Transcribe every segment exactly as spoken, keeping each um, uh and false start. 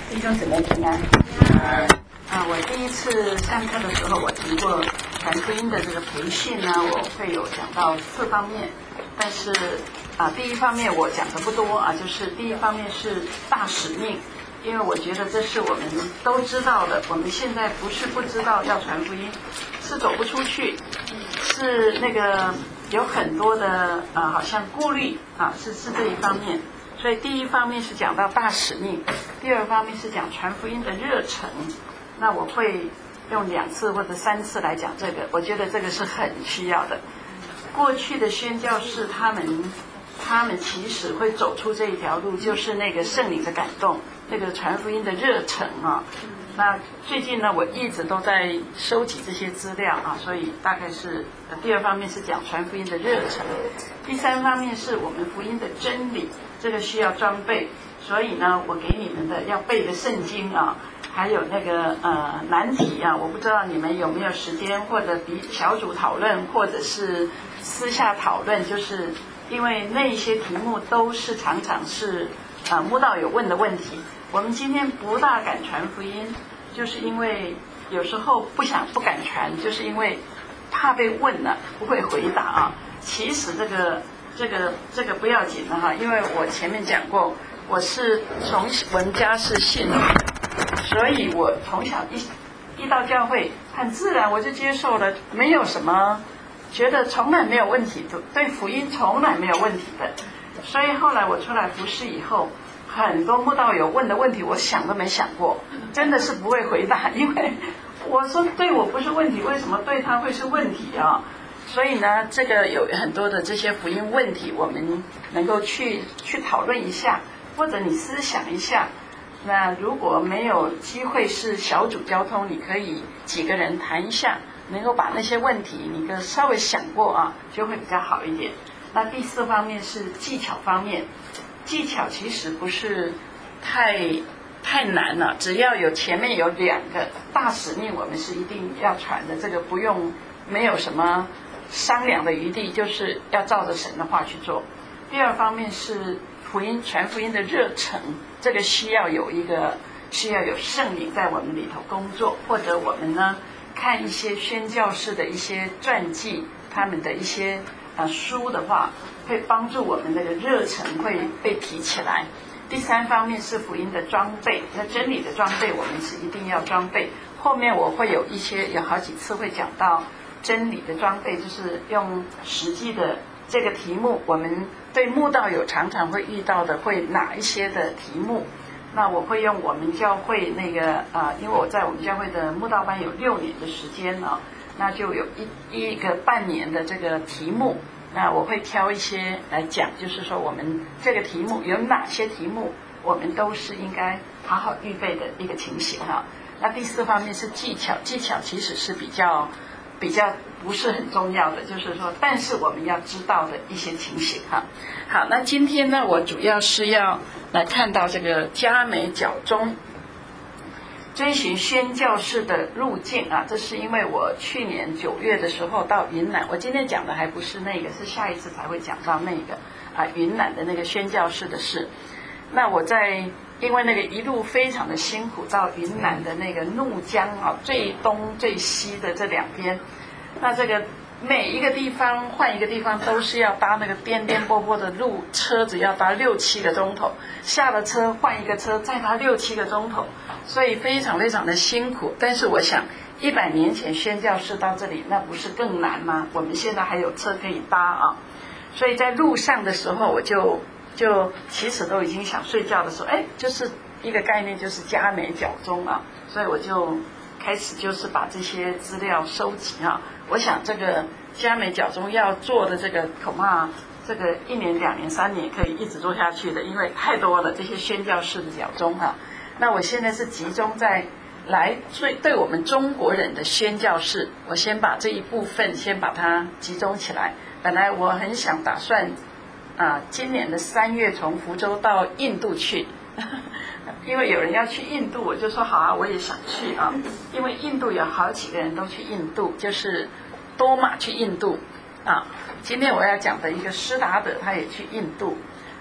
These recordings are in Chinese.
弟兄姊妹平安。啊，我第一次上课的时候，我提过传福音的这个培训呢，我会有讲到四方面，但是啊，第一方面我讲的不多啊，就是第一方面是大使命，因为我觉得这是我们都知道的，我们现在不是不知道要传福音，是走不出去，是那个有很多的啊，好像顾虑啊，是是这一方面。所以第一方面是讲到大使命，第二方面是讲传福音的热忱。那我会用两次或者三次来讲这个，我觉得这个是很需要的。过去的宣教士他们他们其实会走出这一条路，就是那个圣灵的感动，那个传福音的热忱啊。那最近呢，我一直都在收集这些资料啊，所以大概是呃第二方面是讲传福音的热忱，第三方面是我们福音的真理，这个需要装备。所以呢，我给你们的要背的圣经啊，还有那个呃难题啊，我不知道你们有没有时间，或者比小组讨论，或者是私下讨论，就是因为那些题目都是常常是啊慕道友问的问题。我们今天不大敢传福音，就是因为有时候不想不敢传，就是因为怕被问了不会回答啊。其实这个这个这个不要紧的哈，因为我前面讲过，我是从我们家是信主的，所以我从小一一到教会，很自然我就接受了，没有什么觉得从来没有问题的，对福音从来没有问题的。所以后来我出来服侍以后，很多慕道友问的问题，我想都没想过，真的是不会回答，因为我说对我不是问题，为什么对他会是问题啊？所以呢，这个有很多的这些福音问题，我们能够去去讨论一下，或者你思想一下。那如果没有机会是小组交通，你可以几个人谈一下，能够把那些问题你个稍微想过啊，就会比较好一点。那第四方面是技巧方面，技巧其实不是太太难了，只要有前面有两个大使命，我们是一定要传的，这个不用没有什么商量的余地，就是要照着神的话去做。第二方面是福音传福音的热忱，这个需要有一个需要有圣灵在我们里头工作，或者我们呢看一些宣教士的一些传记，他们的一些呃书的话，会帮助我们那个热忱会被提起来。第三方面是福音的装备，那真理的装备我们是一定要装备。后面我会有一些有好几次会讲到真理的装备，就是用实际的这个题目，我们对慕道友常常会遇到的会哪一些的题目。那我会用我们教会那个啊、呃，因为我在我们教会的慕道班有六年的时间啊，那就有一一个半年的这个题目，那我会挑一些来讲，就是说我们这个题目有哪些题目，我们都是应该好好预备的一个情形哈。那第四方面是技巧，技巧其实是比较比较不是很重要的，就是说，但是我们要知道的一些情形哈。好，那今天呢，我主要是要来看到这个嘉美角中追寻宣教士的路径啊，这是因为我去年九月的时候到云南，我今天讲的还不是那个，是下一次才会讲到那个啊云南的那个宣教士的事。那我在因为那个一路非常的辛苦，到云南的那个怒江啊最东最西的这两边，那这个每一个地方换一个地方都是要搭那个颠颠簸簸的路，车子要搭六七个钟头，下了车换一个车再搭六七个钟头，所以非常非常的辛苦。但是我想一百年前宣教士到这里，那不是更难吗？我们现在还有车可以搭啊，所以在路上的时候我就就其实都已经想睡觉的时候，哎，就是一个概念，就是嘉美角中啊，所以我就开始就是把这些资料收集啊。我想这个嘉美角中要做的这个恐怕这个一年两年三年可以一直做下去的，因为太多了这些宣教士的角中啊。那我现在是集中在来对对我们中国人的宣教士，我先把这一部分先把它集中起来。本来我很想打算啊，今年的三月从福州到印度去，因为有人要去印度，我就说好啊，我也想去啊。因为印度有好几个人都去印度，就是多马去印度啊。今天我要讲的一个施达德，他也去印度，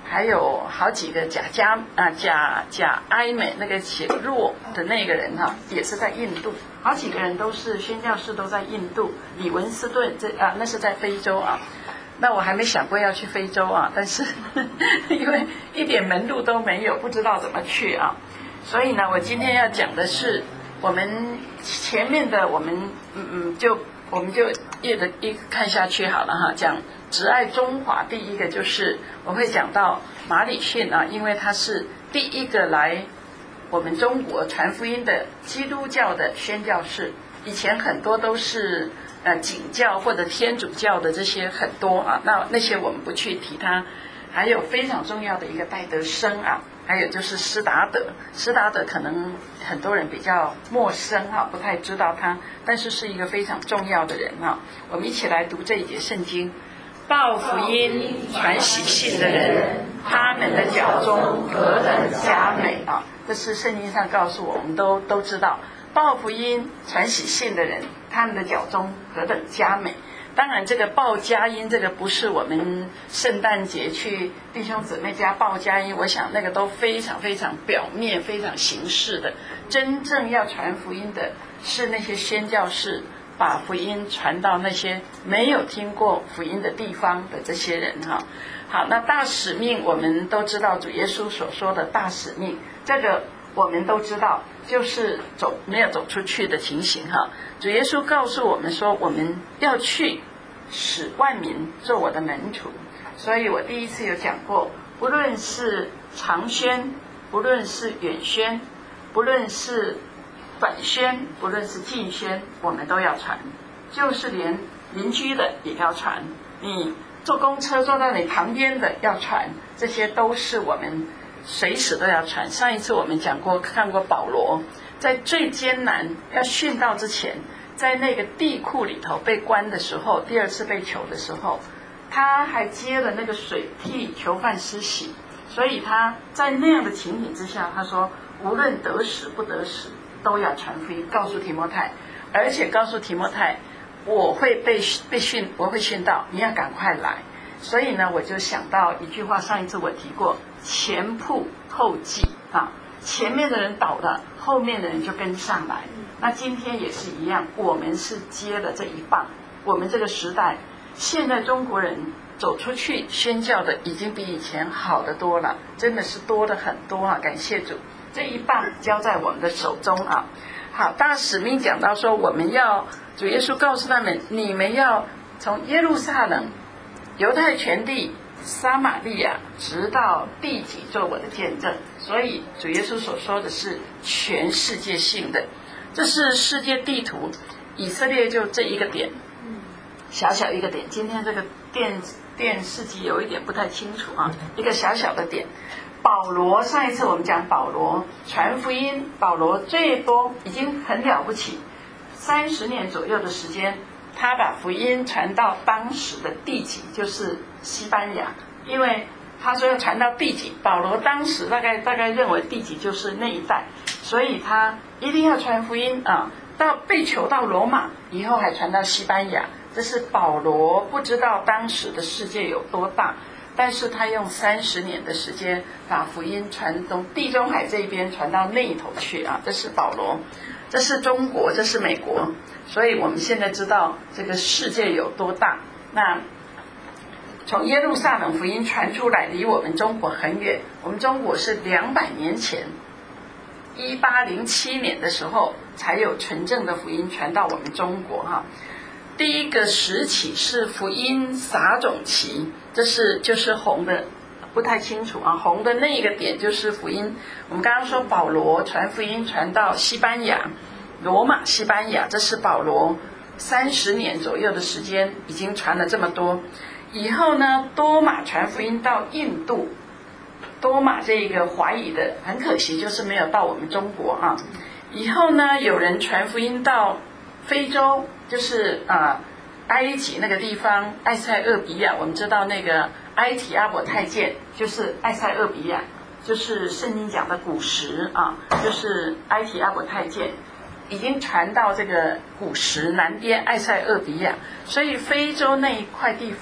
还有好几个贾加啊贾贾埃美那个写弱的那个人哈、啊，也是在印度，好几个人都是宣教士都在印度，李文斯顿这啊那是在非洲啊。那我还没想过要去非洲啊，但是呵呵因为一点门路都没有，不知道怎么去啊，所以呢，我今天要讲的是我们前面的我们嗯嗯就我们就一的一看下去好了哈，讲执爱中华，第一个就是我会讲到马礼逊啊，因为他是第一个来我们中国传福音的基督教的宣教士，以前很多都是呃景教或者天主教的这些很多啊，那那些我们不去提它。还有非常重要的一个戴德生啊，还有就是施达德，施达德可能很多人比较陌生哈、啊，不太知道他，但是是一个非常重要的人哈、啊。我们一起来读这一节圣经：报福音、传喜信的人，他们的脚中何等佳美啊！这是圣经上告诉我们都都知道，报福音、传喜信的人，他们的脚中何等佳美。当然这个报佳音，这个不是我们圣诞节去弟兄姊妹家报佳音，我想那个都非常非常表面非常形式的，真正要传福音的是那些宣教士，把福音传到那些没有听过福音的地方的这些人哈。好，那大使命我们都知道，主耶稣所说的大使命，这个我们都知道，就是走没有走出去的情形哈。主耶稣告诉我们说，我们要去使万民做我的门徒。所以我第一次有讲过，不论是长宣，不论是远宣，不论是短宣，不论是近宣，我们都要传，就是连邻居的也要传，你坐公车坐到你旁边的要传，这些都是我们随时都要传。上一次我们讲过，看过保罗在最艰难要殉道之前，在那个地库里头被关的时候，第二次被囚的时候，他还接了那个水替囚犯施洗，所以他在那样的情景之下，他说无论得死不得死都要传福音，告诉提摩太，而且告诉提摩太，我会被被殉，我会殉道，你要赶快来。所以呢，我就想到一句话，上一次我提过，前仆后继啊，前面的人倒了，后面的人就跟上来。那今天也是一样，我们是接了这一棒。我们这个时代，现在中国人走出去宣教的已经比以前好得多了，真的是多了很多啊！感谢主，这一棒交在我们的手中啊。好，大使命讲到说，我们要主耶稣告诉他们，你们要从耶路撒冷、犹太全地、撒玛利亚，直到地极做我的见证。所以主耶稣所说的是全世界性的，这是世界地图，以色列就这一个点，小小一个点。今天这个电电视机有一点不太清楚啊，一个小小的点。保罗，上一次我们讲保罗传福音，保罗最多已经很了不起，三十年左右的时间，他把福音传到当时的地极，就是西班牙。因为他说要传到地极，保罗当时大概大概认为地极就是那一带，所以他一定要传福音啊，到被囚到罗马以后，还传到西班牙。这是保罗不知道当时的世界有多大，但是他用三十年的时间把福音传从地中海这边传到那一头去啊！这是保罗，这是中国，这是美国，所以我们现在知道这个世界有多大。那从耶路撒冷福音传出来，离我们中国很远。我们中国是两百年前，一八零七年的时候才有纯正的福音传到我们中国哈。第一个时期是福音撒种期，这是就是红的，不太清楚啊。红的那个点就是福音。我们刚刚说保罗传福音传到西班牙、罗马、西班牙，这是保罗三十年左右的时间，已经传了这么多。以后呢，多马传福音到印度，多马这个华裔的，很可惜就是没有到我们中国啊。以后呢，有人传福音到非洲，就是啊、呃、埃及那个地方，埃塞俄比亚。我们知道那个埃提阿伯太监就是埃塞俄比亚，就是圣经讲的古时啊，就是埃提阿伯太监已经传到这个古时南边埃塞俄比亚，所以非洲那一块地方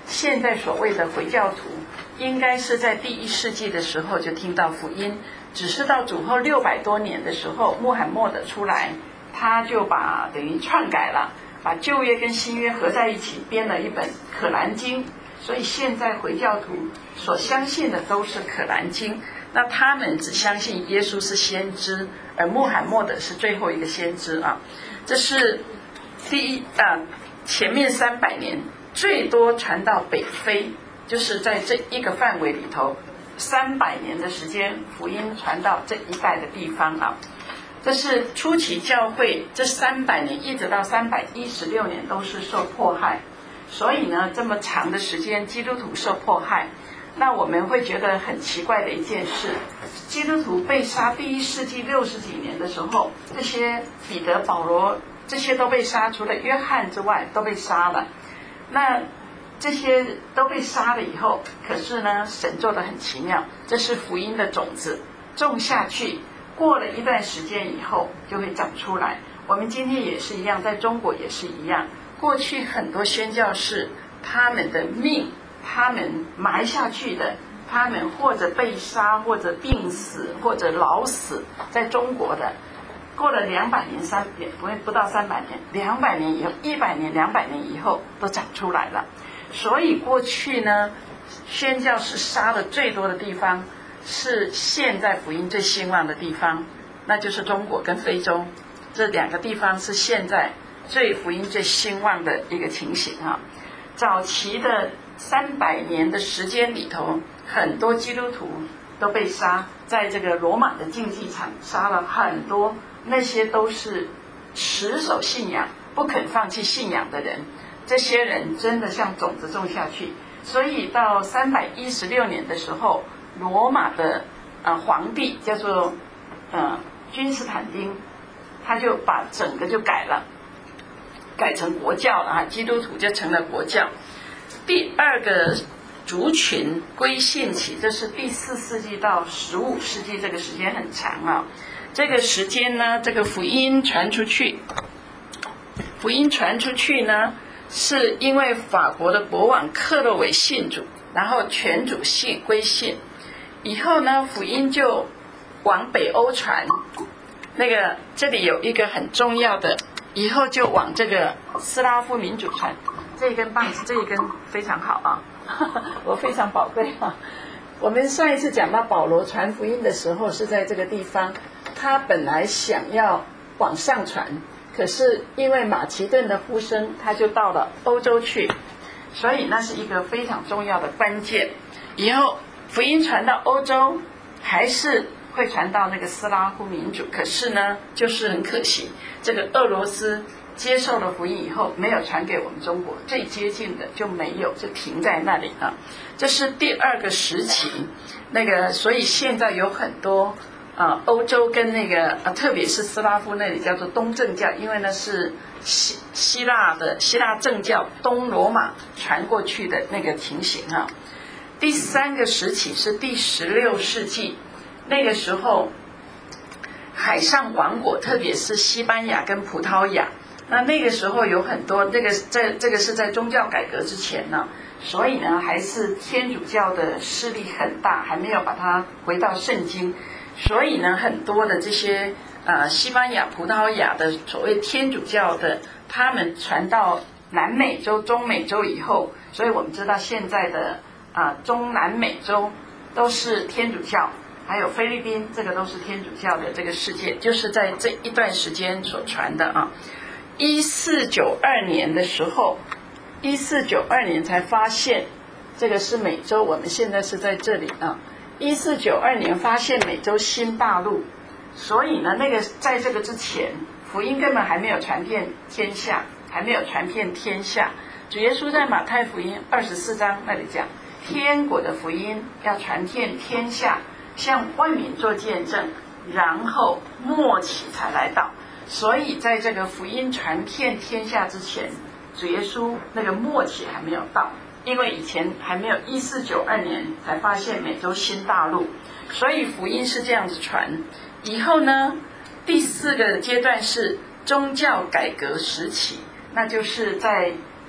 现在所谓的回教徒，应该是在第一世纪的时候就听到福音，只是到主后六百多年的时候，穆罕默德出来，他就把等于篡改了，把旧约跟新约合在一起，编了一本可兰经。所以现在回教徒所相信的都是可兰经，那他们只相信耶稣是先知，而穆罕默德是最后一个先知啊。这是第一啊，前面三百年最多传到北非，就是在这一个范围里头，三百年的时间，福音传到这一带的地方啊。这是初期教会这三百年一直到三百一十六年都是受迫害，所以呢，这么长的时间基督徒受迫害，那我们会觉得很奇怪的一件事，基督徒被杀第一世纪六十几年的时候，这些彼得、保罗这些都被杀，除了约翰之外都被杀了。那这些都被杀了以后，可是呢，神做得很奇妙，这是福音的种子种下去，过了一段时间以后就会长出来。我们今天也是一样，在中国也是一样，过去很多宣教士他们的命，他们埋下去的，他们或者被杀，或者病死，或者老死，在中国的过了两百年、三不不到三百年，两百年以后、一百年、两百年以后都长出来了。所以过去呢，宣教士杀的最多的地方，是现在福音最兴旺的地方，那就是中国跟非洲，这两个地方是现在最福音最兴旺的一个情形哈。早期的三百年的时间里头，很多基督徒都被杀，在这个罗马的竞技场杀了很多，那些都是持守信仰、不肯放弃信仰的人。这些人真的像种子种下去，所以到三百一十六年的时候，罗马的呃皇帝叫做呃君士坦丁，他就把整个就改了，改成国教了啊，基督徒就成了国教。第二个族群归信起，这是第四世纪到十五世纪，这个时间很长啊。这个时间呢，这个福音传出去，福音传出去呢，是因为法国的国王克洛韦信主，然后全主信归信，以后呢，福音就往北欧传。那个这里有一个很重要的，以后就往这个斯拉夫民族传。这一根棒子，这一根非常好啊，我非常宝贵啊。我们上一次讲到保罗传福音的时候是在这个地方，他本来想要往上传，可是因为马其顿的呼声，他就到了欧洲去，所以那是一个非常重要的关键。以后福音传到欧洲，还是会传到那个斯拉夫民族，可是呢，就是很可惜，这个俄罗斯接受了福音以后，没有传给我们中国，最接近的就没有，就停在那里啊。这是第二个时期，那个所以现在有很多啊、呃，欧洲跟那个、呃、特别是斯拉夫那里叫做东正教，因为呢是希希腊的希腊正教东罗马传过去的那个情形啊。第三个时期是第十六世纪，那个时候海上王国，特别是西班牙跟葡萄牙。那那个时候有很多，这个在这个是在宗教改革之前呢，所以呢还是天主教的势力很大，还没有把它回到圣经，所以呢很多的这些呃西班牙、葡萄牙的所谓天主教的，他们传到南美洲、中美洲以后，所以我们知道现在的啊、呃、中南美洲都是天主教，还有菲律宾，这个都是天主教的这个世界，就是在这一段时间所传的啊。一四九二年的时候，一四九二年才发现这个是美洲，我们现在是在这里啊。一四九二年发现美洲新大陆，所以呢，那个在这个之前，福音根本还没有传遍天下，还没有传遍天下。主耶稣在马太福音二十四章那里讲，天国的福音要传遍天下，向万民做见证，然后末期才来到。所以在这个福音传遍天下之前，主耶稣那个末期还没有到，因为以前还没有一四九二年才发现美洲新大陆，所以福音是这样子传。以后呢，第四个阶段是宗教改革时期，那就是在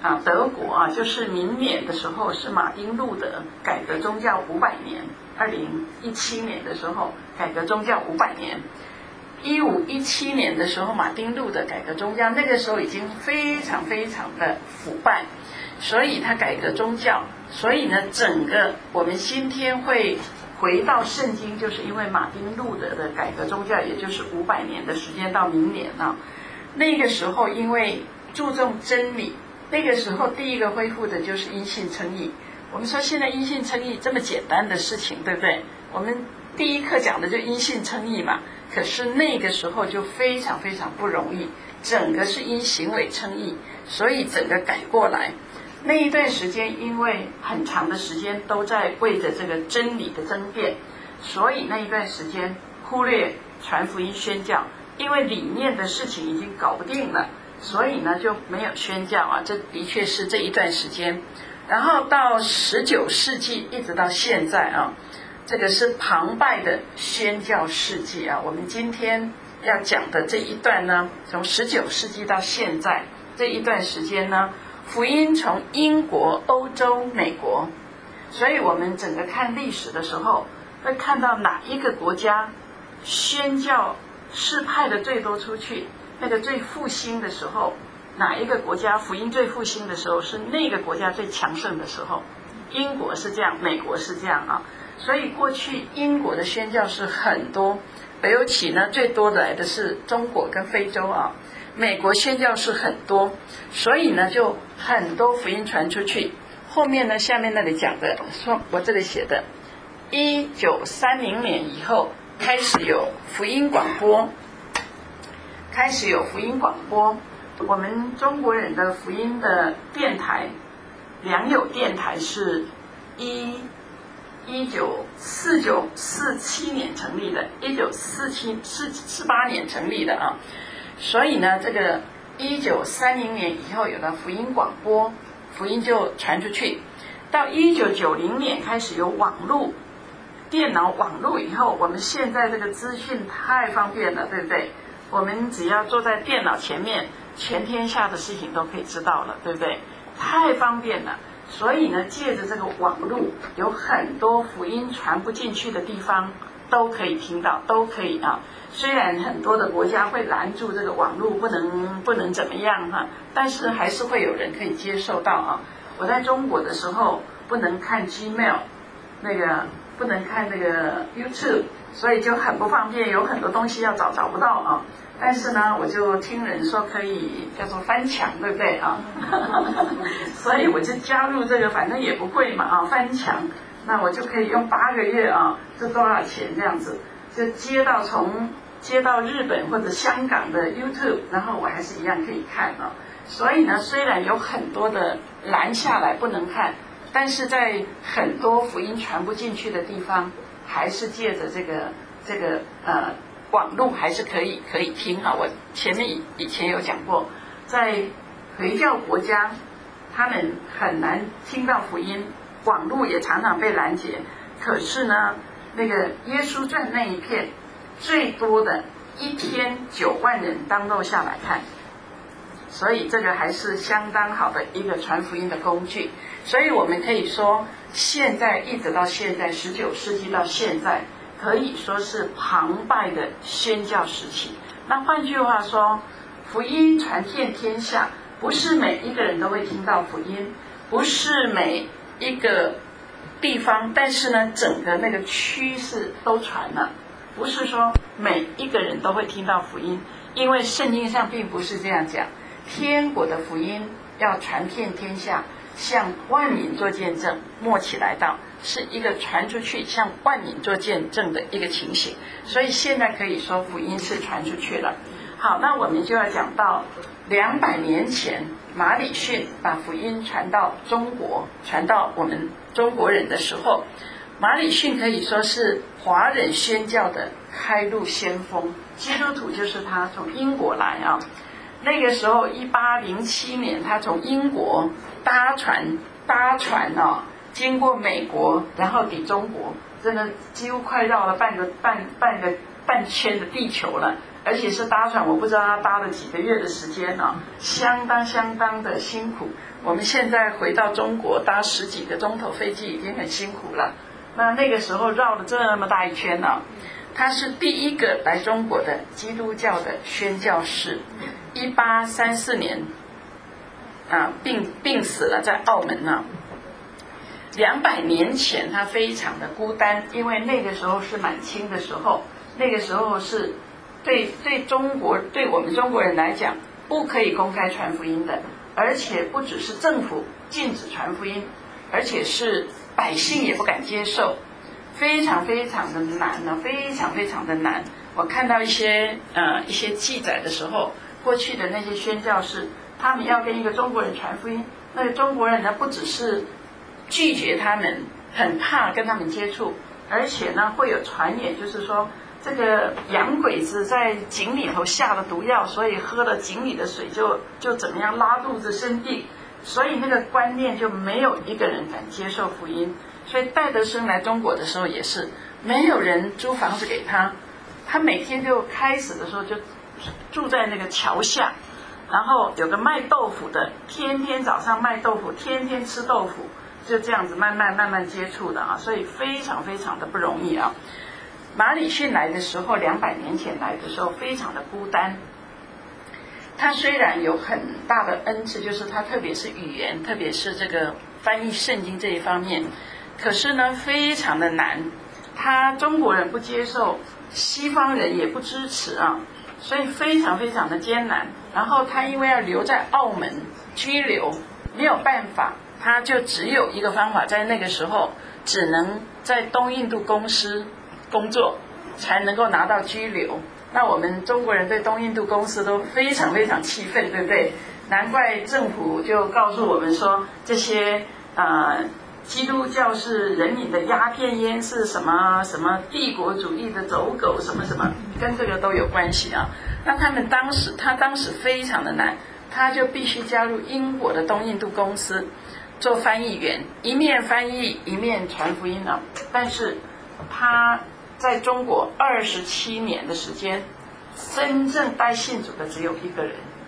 啊，德国啊，就是明年的时候是马丁路德改革宗教五百年，二零一七年的时候改革宗教五百年，一五一七年的时候马丁路德改革宗教，那个时候已经非常非常的腐败，所以他改革宗教，所以呢，整个我们今天会回到圣经，就是因为马丁路德的改革宗教，也就是五百年的时间到明年啊，那个时候因为注重真理。那个时候第一个恢复的就是因信称义。我们说现在因信称义这么简单的事情，对不对？我们第一课讲的就因信称义嘛，可是那个时候就非常非常不容易，整个是因行为称义，所以整个改过来。那一段时间因为很长的时间都在为着这个真理的争辩，所以那一段时间忽略传福音宣教，因为里面的事情已经搞不定了，所以呢就没有宣教啊，这的确是这一段时间。然后到十九世纪一直到现在啊，这个是庞拜的宣教世纪啊。我们今天要讲的这一段呢，从十九世纪到现在这一段时间呢，福音从英国、欧洲、美国，所以我们整个看历史的时候，会看到哪一个国家宣教是派的最多出去，那个最复兴的时候，哪一个国家福音最复兴的时候，是那个国家最强盛的时候。英国是这样，美国是这样啊。所以过去英国的宣教是很多，北欧起呢最多的来的是中国跟非洲啊。美国宣教是很多，所以呢就很多福音传出去。后面呢下面那里讲的，说我这里写的一九三零年以后开始有福音广播，开始有福音广播。我们中国人的福音的电台，良友电台是一一九四九四七年成立的，一九四七四四八年成立的啊。所以呢，这个一九三零年以后有了福音广播，福音就传出去。到一九九零年开始有网络、电脑网络以后，我们现在这个资讯太方便了，对不对？我们只要坐在电脑前面，全天下的事情都可以知道了，对不对？太方便了。所以呢，借着这个网络，有很多福音传不进去的地方都可以听到，都可以啊。虽然很多的国家会拦住这个网络，不能不能怎么样哈、啊，但是还是会有人可以接受到啊。我在中国的时候不能看 Gmail， 那个不能看那个 YouTube， 所以就很不方便，有很多东西要找找不到啊。但是呢，我就听人说可以叫做翻墙，对不对啊？所以我就加入这个，反正也不贵嘛啊，翻墙，那我就可以用八个月啊，这多少钱这样子，就接到从接到日本或者香港的 YouTube， 然后我还是一样可以看啊。所以呢，虽然有很多的拦下来不能看，但是在很多福音传不进去的地方，还是借着这个这个呃。网络还是可以可以听哈，我前面以以前有讲过，在回教国家，他们很难听到福音，网络也常常被拦截。可是呢，那个耶稣传那一片，最多的一天九万人当漏下来看，所以这个还是相当好的一个传福音的工具。所以我们可以说，现在一直到现在，十九世纪到现在。可以说是庞拜的宣教时期。那换句话说，福音传遍天下，不是每一个人都会听到福音，不是每一个地方，但是呢，整个那个趋势都传了，不是说每一个人都会听到福音，因为圣经上并不是这样讲。天国的福音要传遍天下，向万民做见证，末期来到，是一个传出去向万民做见证的一个情形。所以现在可以说福音是传出去了。好，那我们就要讲到两百年前马礼逊把福音传到中国，传到我们中国人的时候，马礼逊可以说是华人宣教的开路先锋，基督徒就是他，从英国来啊。那个时候一八零七年他从英国搭船搭船啊，经过美国，然后抵中国，真的几乎快绕了半个半半个半圈的地球了，而且是搭船，我不知道他搭了几个月的时间啊，相当相当的辛苦。我们现在回到中国搭十几个钟头飞机已经很辛苦了，那那个时候绕了这么大一圈呢、啊。他是第一个来中国的基督教的宣教士，一八三四年啊病病死了在澳门呢、啊。两百年前他非常的孤单，因为那个时候是满清的时候，那个时候是对对中国对我们中国人来讲不可以公开传福音的，而且不只是政府禁止传福音，而且是百姓也不敢接受，非常非常的难呢，非常非常的难。我看到一些呃一些记载的时候，过去的那些宣教士，他们要跟一个中国人传福音，那个中国人呢不只是拒绝他们，很怕跟他们接触，而且呢会有传言，就是说这个洋鬼子在井里头下了毒药，所以喝了井里的水就就怎么样拉肚子生病，所以那个观念就没有一个人敢接受福音。所以戴德生来中国的时候也是没有人租房子给他，他每天就开始的时候就住在那个桥下，然后有个卖豆腐的，天天早上卖豆腐，天天吃豆腐，就这样子慢慢慢慢接触的啊，所以非常非常的不容易啊。马礼逊来的时候，两百年前来的时候非常的孤单。他虽然有很大的恩赐，就是他特别是语言，特别是这个翻译圣经这一方面，可是呢非常的难，他中国人不接受，西方人也不支持啊，所以非常非常的艰难。然后他因为要留在澳门居留，没有办法，他就只有一个方法，在那个时候只能在东印度公司工作，才能够拿到居留。那我们中国人对东印度公司都非常非常气愤，对不对？难怪政府就告诉我们说，这些呃基督教是人民的鸦片烟，是什么什么帝国主义的走狗，什么什么，跟这个都有关系啊。那他们当时，他当时非常的难，他就必须加入英国的东印度公司做翻译员，一面翻译一面传福音啊。但是他在中国二十七年的时间，真正带信主的只有一个人，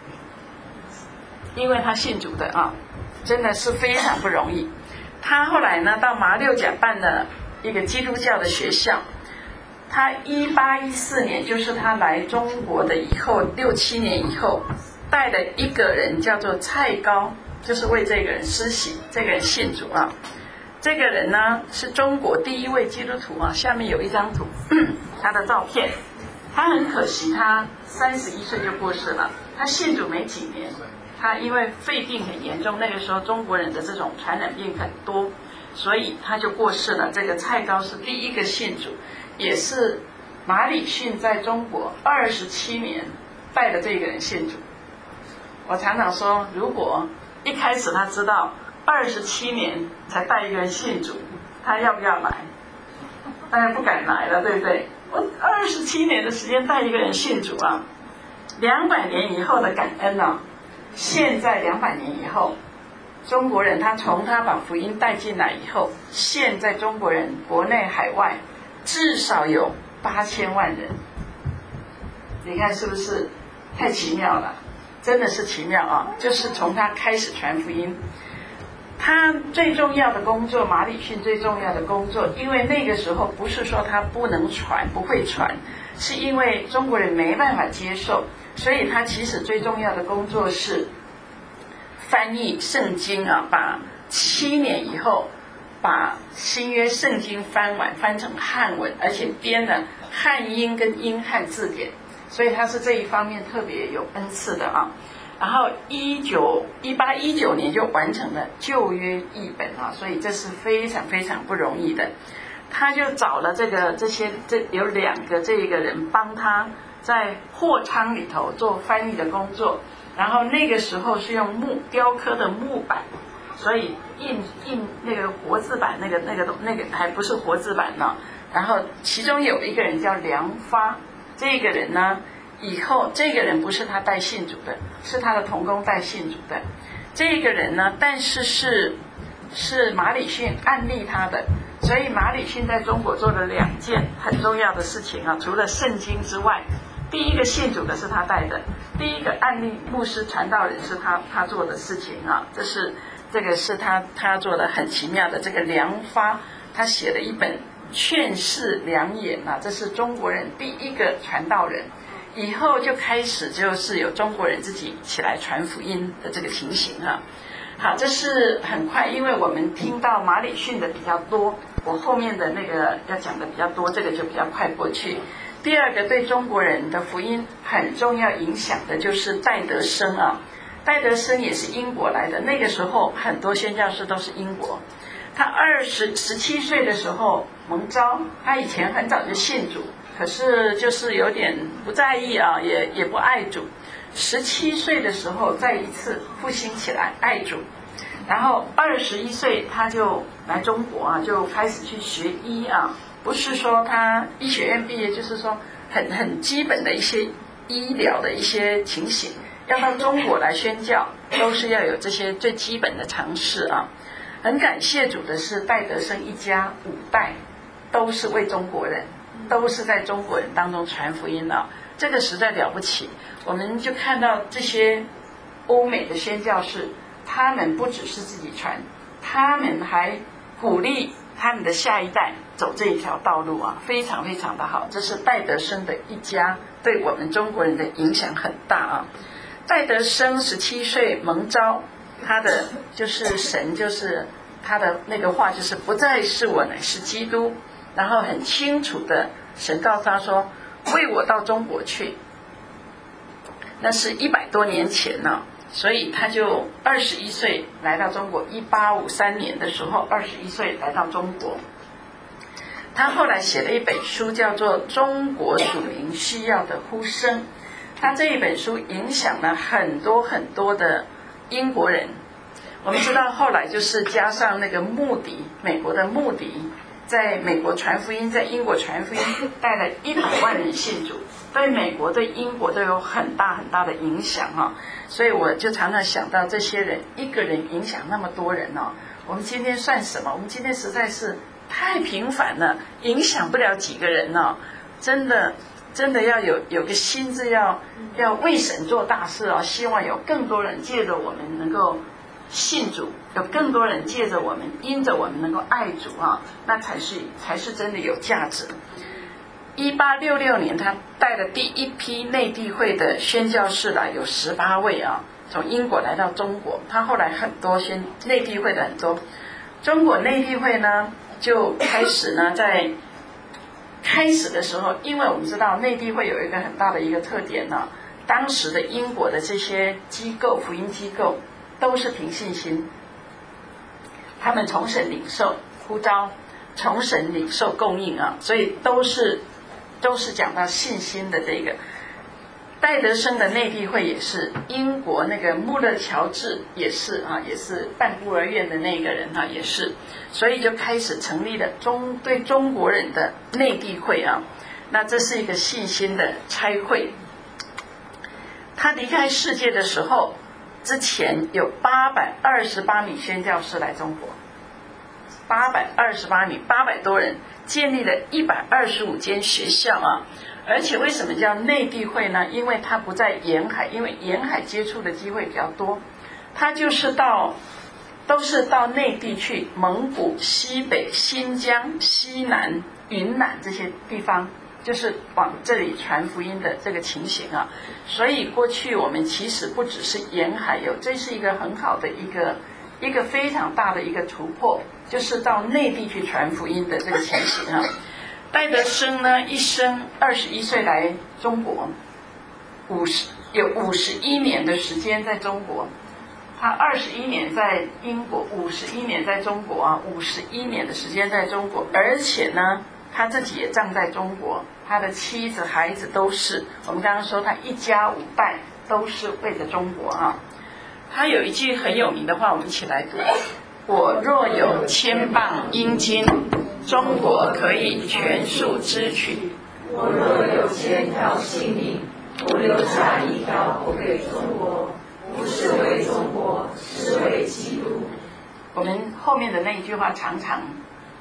因为他信主的啊，真的是非常不容易。他后来呢，到马六甲办了一个基督教的学校。他一八一四年，就是他来中国的以后六七年以后，带了一个人叫做蔡高，就是为这个人施洗，这个人信主啊。这个人呢是中国第一位基督徒啊，下面有一张图，他的照片。他很可惜，他三十一岁就过世了。他信主没几年，他因为肺病很严重，那个时候中国人的这种传染病很多，所以他就过世了。这个蔡高是第一个信主，也是马礼逊在中国二十七年带的这个人信主。我常常说，如果一开始他知道二十七年才带一个人信主，他要不要来？当然不敢来了，对不对？我二十七年的时间带一个人信主啊，两百年以后的感恩啊！现在两百年以后，中国人他从他把福音带进来以后，现在中国人国内海外至少有八千万人，你看是不是太奇妙了？真的是奇妙啊！就是从他开始传福音，他最重要的工作，马礼逊最重要的工作，因为那个时候不是说他不能传，不会传，是因为中国人没办法接受，所以他其实最重要的工作是翻译圣经啊，把七年以后把新约圣经翻完，翻成汉文，而且编了汉英跟英汉字典，所以他是这一方面特别有恩赐的啊。然后一九一八一九年就完成了旧约译本啊，所以这是非常非常不容易的。他就找了这个这些这有两个这个人帮他在货仓里头做翻译的工作，然后那个时候是用木雕刻的木板，所以印印那个活字版那个那个那个还不是活字版呢。然后其中有一个人叫梁发，这个人呢以后这个人不是他带信主的，是他的同工带信主的。这个人呢，但是是是马礼逊暗立他的， 所以马礼逊在中国做了两件很重要的事情啊，除了圣经之外，第一个信主的是他带的，第一个案例牧师传道人是他他做的事情啊，这是这个是他他做的很奇妙的这个良发，他写了一本劝世良言啊，这是中国人第一个传道人，以后就开始就是有中国人自己起来传福音的这个情形啊。好，这是很快，因为我们听到马礼逊的比较多，我后面的那个要讲的比较多，这个就比较快过去。第二个对中国人的福音很重要影响的就是戴德生啊，戴德生也是英国来的，那个时候很多宣教士都是英国。他二十十七岁的时候蒙召，他以前很早就信主，可是就是有点不在意啊，也也不爱主。十七岁的时候再一次复兴起来爱主，然后二十一岁他就来中国啊，就开始去学医啊，不是说他医学院毕业，就是说很很基本的一些医疗的一些情形，要到中国来宣教，都是要有这些最基本的常识啊。很感谢主的是，戴德生一家五代都是为中国人，都是在中国人当中传福音啊，这个实在了不起。我们就看到这些欧美的宣教士，他们不只是自己传，他们还鼓励他们的下一代走这一条道路啊，非常非常的好。这是戴德生的一家对我们中国人的影响很大啊。戴德生十七岁蒙召，他的就是神就是他的那个话就是不再是我，乃是基督，然后很清楚的神告诉他说，为我到中国去。那是一百多年前呢、啊，所以他就二十一岁来到中国。一八五三年的时候，二十一岁来到中国。他后来写了一本书，叫做《中国属灵需要的呼声》。他这一本书影响了很多很多的英国人。我们知道后来就是加上那个穆迪，美国的穆迪，在美国传福音，在英国传福音，带了一百万人信主。对美国对英国都有很大很大的影响哈、啊，所以我就常常想到这些人一个人影响那么多人哦。我们今天算什么？我们今天实在是太平凡了，影响不了几个人哦。真的真的要有有个心智，要要为神做大事哦。希望有更多人借着我们能够信主，有更多人借着我们因着我们能够爱主啊，那才是才是真的有价值。一八六六年，他带了第一批内地会的宣教士来，有十八位啊，从英国来到中国。他后来很多宣内地会的很多，中国内地会呢就开始呢，在开始的时候，因为我们知道内地会有一个很大的一个特点呢、啊，当时的英国的这些机构福音机构都是凭信心，他们从神领受呼召，从神领受供应啊，所以都是。都是讲到信心的这个。戴德生的内地会也是，英国那个穆勒乔治也是啊，也是办孤儿院的那个人啊，也是，所以就开始成立了中对中国人的内地会啊。那这是一个信心的差会。他离开世界的时候，之前有八百二十八名宣教士来中国，八百二十八名，八百多人。建立了一百二十五间学校啊，而且为什么叫内地会呢？因为它不在沿海，因为沿海接触的机会比较多，它就是到都是到内地去，蒙古、西北、新疆、西南、云南这些地方，就是往这里传福音的这个情形啊。所以过去我们其实不只是沿海有，这是一个很好的一个一个非常大的一个突破。就是到内地去传福音的这个情形啊。戴德生呢，一生二十一岁来中国，五十有五十一年的时间在中国。他二十一年在英国，五十一年在中国啊，五十一年的时间在中国，而且呢，他自己也葬在中国，他的妻子、孩子都是。我们刚刚说他一家五代都是为着中国啊。他有一句很有名的话，我们一起来读。我若有千磅阴金，中国可以全数支取。 我若有千条性命，我留下一条活给中国，不是为中国，是为基督。 我们后面的那一句话常常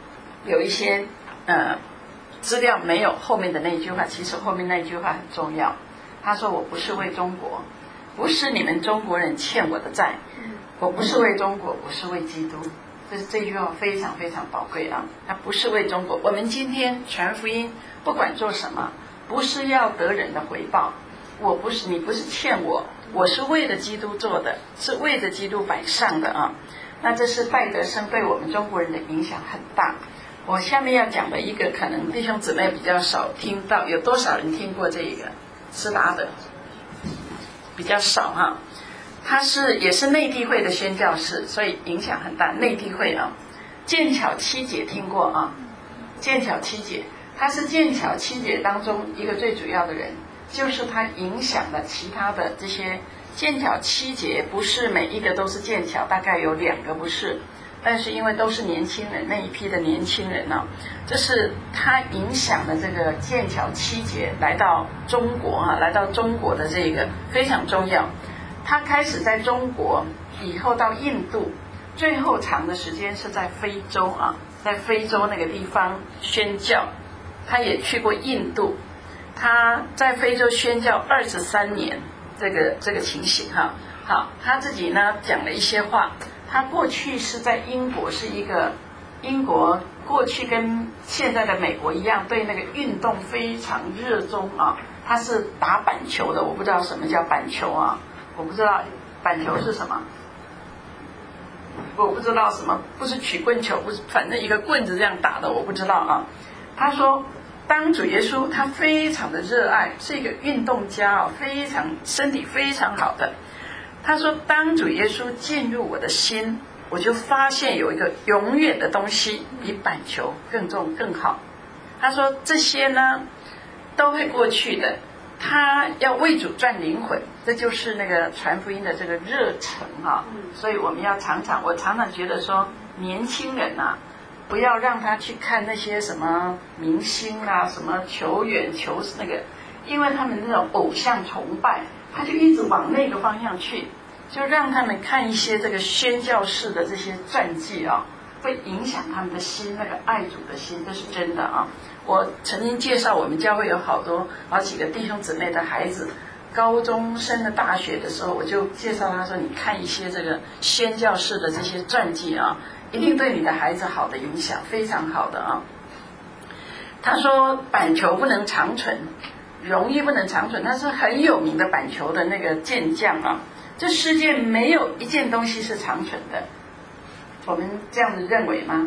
有一些呃资料没有后面的那句话，其实后面那句话很重要。他说我不是为中国，不是你们中国人欠我的债，我不是为中国，我是为基督。这这句话非常非常宝贵啊！他不是为中国，我们今天传福音，不管做什么，不是要得人的回报。我不是，你不是欠我，我是为了基督做的，是为着基督摆上的啊。那这是戴德生对我们中国人的影响很大。我下面要讲的一个，可能弟兄姊妹比较少听到，有多少人听过这个斯达德？比较少哈。他是也是内地会的宣教士，所以影响很大。内地会啊，剑桥七姐听过啊？剑桥七姐，他是剑桥七姐当中一个最主要的人，就是他影响了其他的这些剑桥七姐，不是每一个都是剑桥，大概有两个不是，但是因为都是年轻人，那一批的年轻人呢、啊，这是他影响了这个剑桥七姐来到中国啊，来到中国的这个非常重要。他开始在中国，以后到印度，最后长的时间是在非洲啊，在非洲那个地方宣教。他也去过印度，他在非洲宣教二十三年，这个这个情形哈。好，他自己呢讲了一些话。他过去是在英国，是一个英国过去跟现在的美国一样，对那个运动非常热衷啊。他是打板球的，我不知道什么叫板球啊。我不知道板球是什么，我不知道什么，不是曲棍球，不是，反正一个棍子这样打的，我不知道啊。他说，当主耶稣他非常的热爱，是一个运动家啊，非常身体非常好的。他说，当主耶稣进入我的心，我就发现有一个永远的东西比板球更重更好。他说这些呢都会过去的。他要为主赚灵魂，这就是那个传福音的这个热忱啊！所以我们要常常，我常常觉得说，年轻人啊，不要让他去看那些什么明星啊、什么球员、球那个，因为他们那种偶像崇拜，他就一直往那个方向去，就让他们看一些这个宣教士的这些传记啊，会影响他们的心，那个爱主的心，这是真的啊！我曾经介绍我们教会有好多好几个弟兄姊妹的孩子，高中升了大学的时候，我就介绍他说，你看一些这个宣教士的这些传记啊，一定对你的孩子好的影响，非常好的啊。他说板球不能长存，荣誉不能长存，他是很有名的板球的那个健将啊。这世界没有一件东西是长存的，我们这样子认为吗？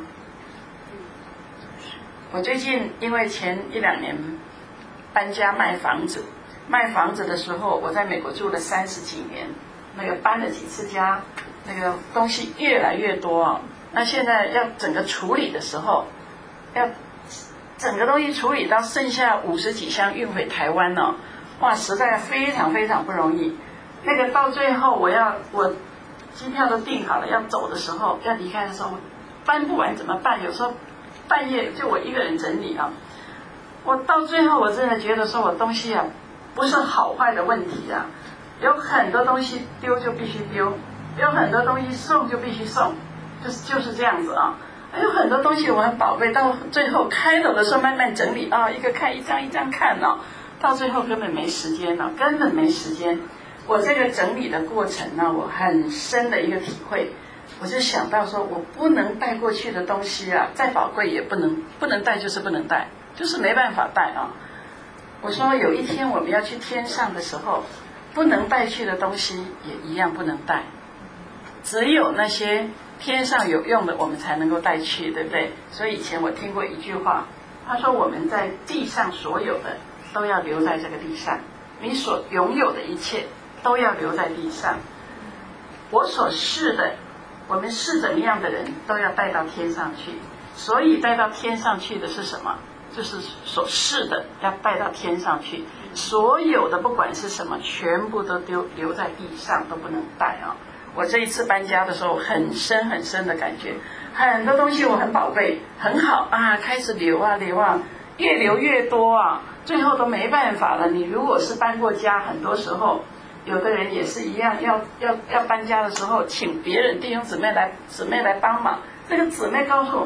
我最近因为前一两年搬家卖房子，卖房子的时候，我在美国住了三十几年，那个搬了几次家，那个东西越来越多啊。那现在要整个处理的时候，要整个东西处理到剩下五十几箱运回台湾哦，哇，实在非常非常不容易。那个到最后我要我机票都订好了，要走的时候，要离开的时候，搬不完怎么办？有时候半夜就我一个人整理啊，我到最后我真的觉得说我东西啊不是好坏的问题啊，有很多东西丢就必须丢，有很多东西送就必须送，就是就是这样子啊。还有很多东西我很宝贝，到最后开头的时候慢慢整理啊，一个看一张一张看哦，到最后根本没时间了，根本没时间。我这个整理的过程呢，我很深的一个体会。我就想到说，我不能带过去的东西啊，再宝贵也不能不能带，就是不能带，就是没办法带啊。我说有一天我们要去天上的时候，不能带去的东西也一样不能带，只有那些天上有用的我们才能够带去，对不对？所以以前我听过一句话，他说我们在地上所有的都要留在这个地上，你所拥有的一切都要留在地上。我所是的，我们是怎么样的人都要带到天上去，所以带到天上去的是什么？就是所是的要带到天上去，所有的不管是什么，全部都丢留在地上，都不能带啊！我这一次搬家的时候，很深很深的感觉，很多东西我很宝贝，很好啊，开始留啊留啊，越留越多啊，最后都没办法了。你如果是搬过家，很多时候有的人也是一样，要要要搬家的时候，请别人弟兄姊妹来姊妹来帮忙。这个姊妹告诉我们说，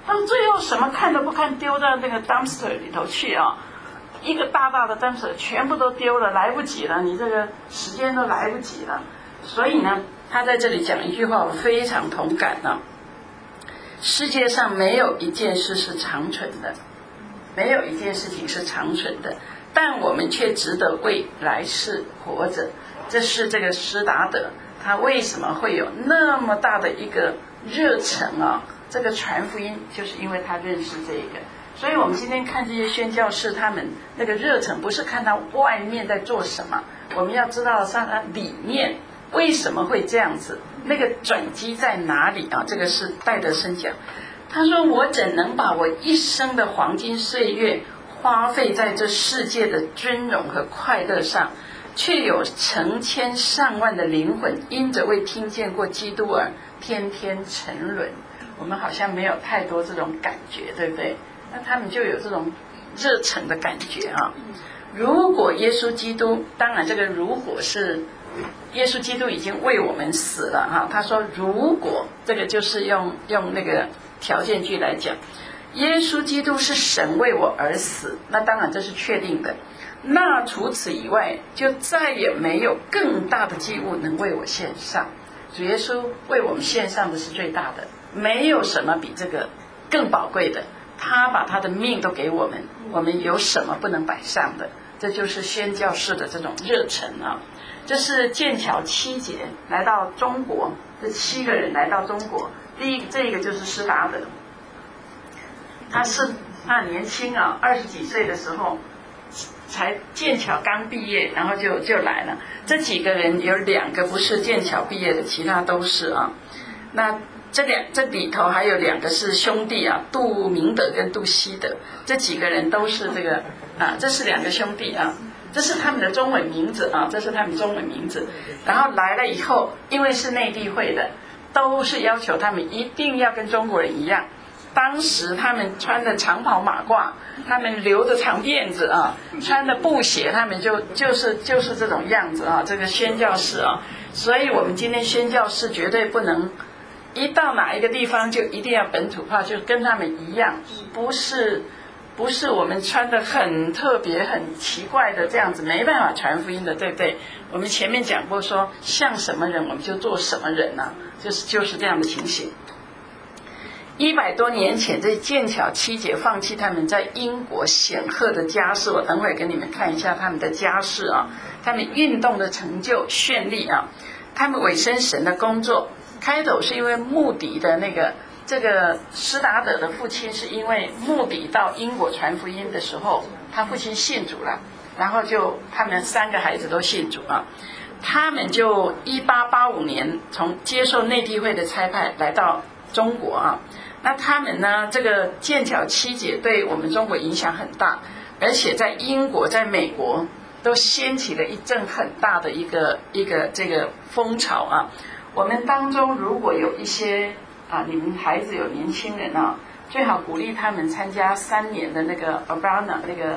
他们最后什么看都不看，丢到那个 dumpster 里头去啊，一个大大的 dumpster 全部都丢了，来不及了，你这个时间都来不及了。所以呢，他在这里讲一句话，我非常同感啊。世界上没有一件事是长存的，没有一件事情是长存的，但我们却值得为来世活着。这是这个施达德，他为什么会有那么大的一个热忱啊？这个传福音，就是因为他认识这个。所以我们今天看这些宣教士，他们那个热忱，不是看他外面在做什么，我们要知道他的里面为什么会这样子，那个转机在哪里啊？这个是戴德生讲，他说我怎能把我一生的黄金岁月花费在这世界的尊荣和快乐上，却有成千上万的灵魂因着未听见过基督而天天沉沦。我们好像没有太多这种感觉，对不对？那他们就有这种热忱的感觉啊。如果耶稣基督，当然这个如果是耶稣基督已经为我们死了哈，他说如果，这个就是用用那个条件句来讲，耶稣基督是神为我而死，那当然这是确定的。那除此以外，就再也没有更大的祭物能为我献上。主耶稣为我们献上的是最大的，没有什么比这个更宝贵的。他把他的命都给我们，我们有什么不能摆上的？这就是宣教士的这种热忱啊！这是剑桥七杰来到中国，这七个人来到中国，第一这个就是施达德，他是他很年轻啊，二十几岁的时候才剑桥刚毕业，然后就就来了。这几个人有两个不是剑桥毕业的，其他都是啊。那这两这里头还有两个是兄弟啊，杜明德跟杜希德，这几个人都是这个啊，这是两个兄弟啊，这是他们的中文名字啊，这是他们中文名字。然后来了以后，因为是内地会的，都是要求他们一定要跟中国人一样。当时他们穿的长袍马褂，他们留着长辫子啊，穿的布鞋，他们就就是就是这种样子啊。这个宣教士啊，所以我们今天宣教士绝对不能一到哪一个地方就一定要本土化，就跟他们一样，不是不是我们穿的很特别很奇怪的这样子，没办法传福音的，对不对？我们前面讲过说，像什么人我们就做什么人啊，就是就是这样的情形。一百多年前，这剑桥七杰放弃他们在英国显赫的家世，我等会给你们看一下他们的家世啊，他们运动的成就绚丽啊，他们委身神的工作。开头是因为穆迪的那个这个施达德的父亲是因为穆迪到英国传福音的时候，他父亲信主了，然后就他们三个孩子都信主啊。他们就一八八五年从接受内地会的差派来到中国啊。那他们呢，这个剑桥七杰对我们中国影响很大，而且在英国在美国都掀起了一阵很大的一个一个这个风潮啊。我们当中如果有一些啊，你们孩子有年轻人啊，最好鼓励他们参加三年的那个 Urbana 那个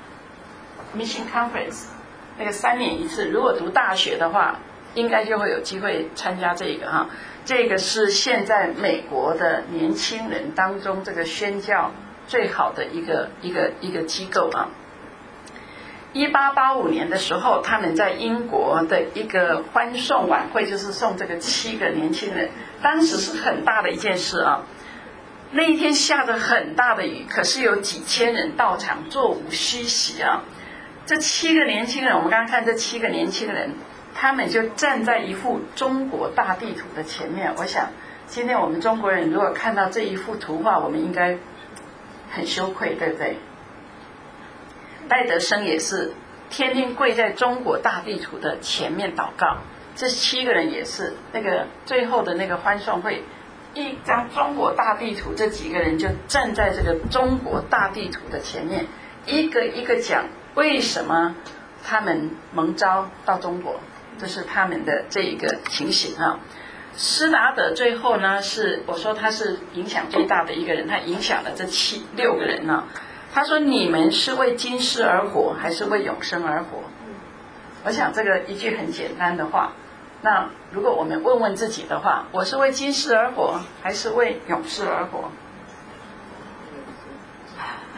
Mission Conference， 那个三年一次。如果读大学的话，应该就会有机会参加这个哈。这个是现在美国的年轻人当中这个宣教最好的一个一个一个机构啊。一八八五年的时候，他们在英国的一个欢送晚会，就是送这个七个年轻人，当时是很大的一件事啊。那一天下着很大的雨，可是有几千人到场，座无虚席啊。这七个年轻人，我们刚刚看这七个年轻人，他们就站在一幅中国大地图的前面。我想今天我们中国人如果看到这一幅图画，我们应该很羞愧，对不对？戴德生也是天天跪在中国大地图的前面祷告。这七个人也是那个最后的那个欢送会，一张中国大地图，这几个人就站在这个中国大地图的前面，一个一个讲为什么他们蒙召到中国，这是他们的这一个情形啊。施达德最后呢，是我说他是影响最大的一个人，他影响了这七六个人呢。他说你们是为今世而活，还是为永生而活？我想这个一句很简单的话，那如果我们问问自己的话，我是为今世而活，还是为永世而活？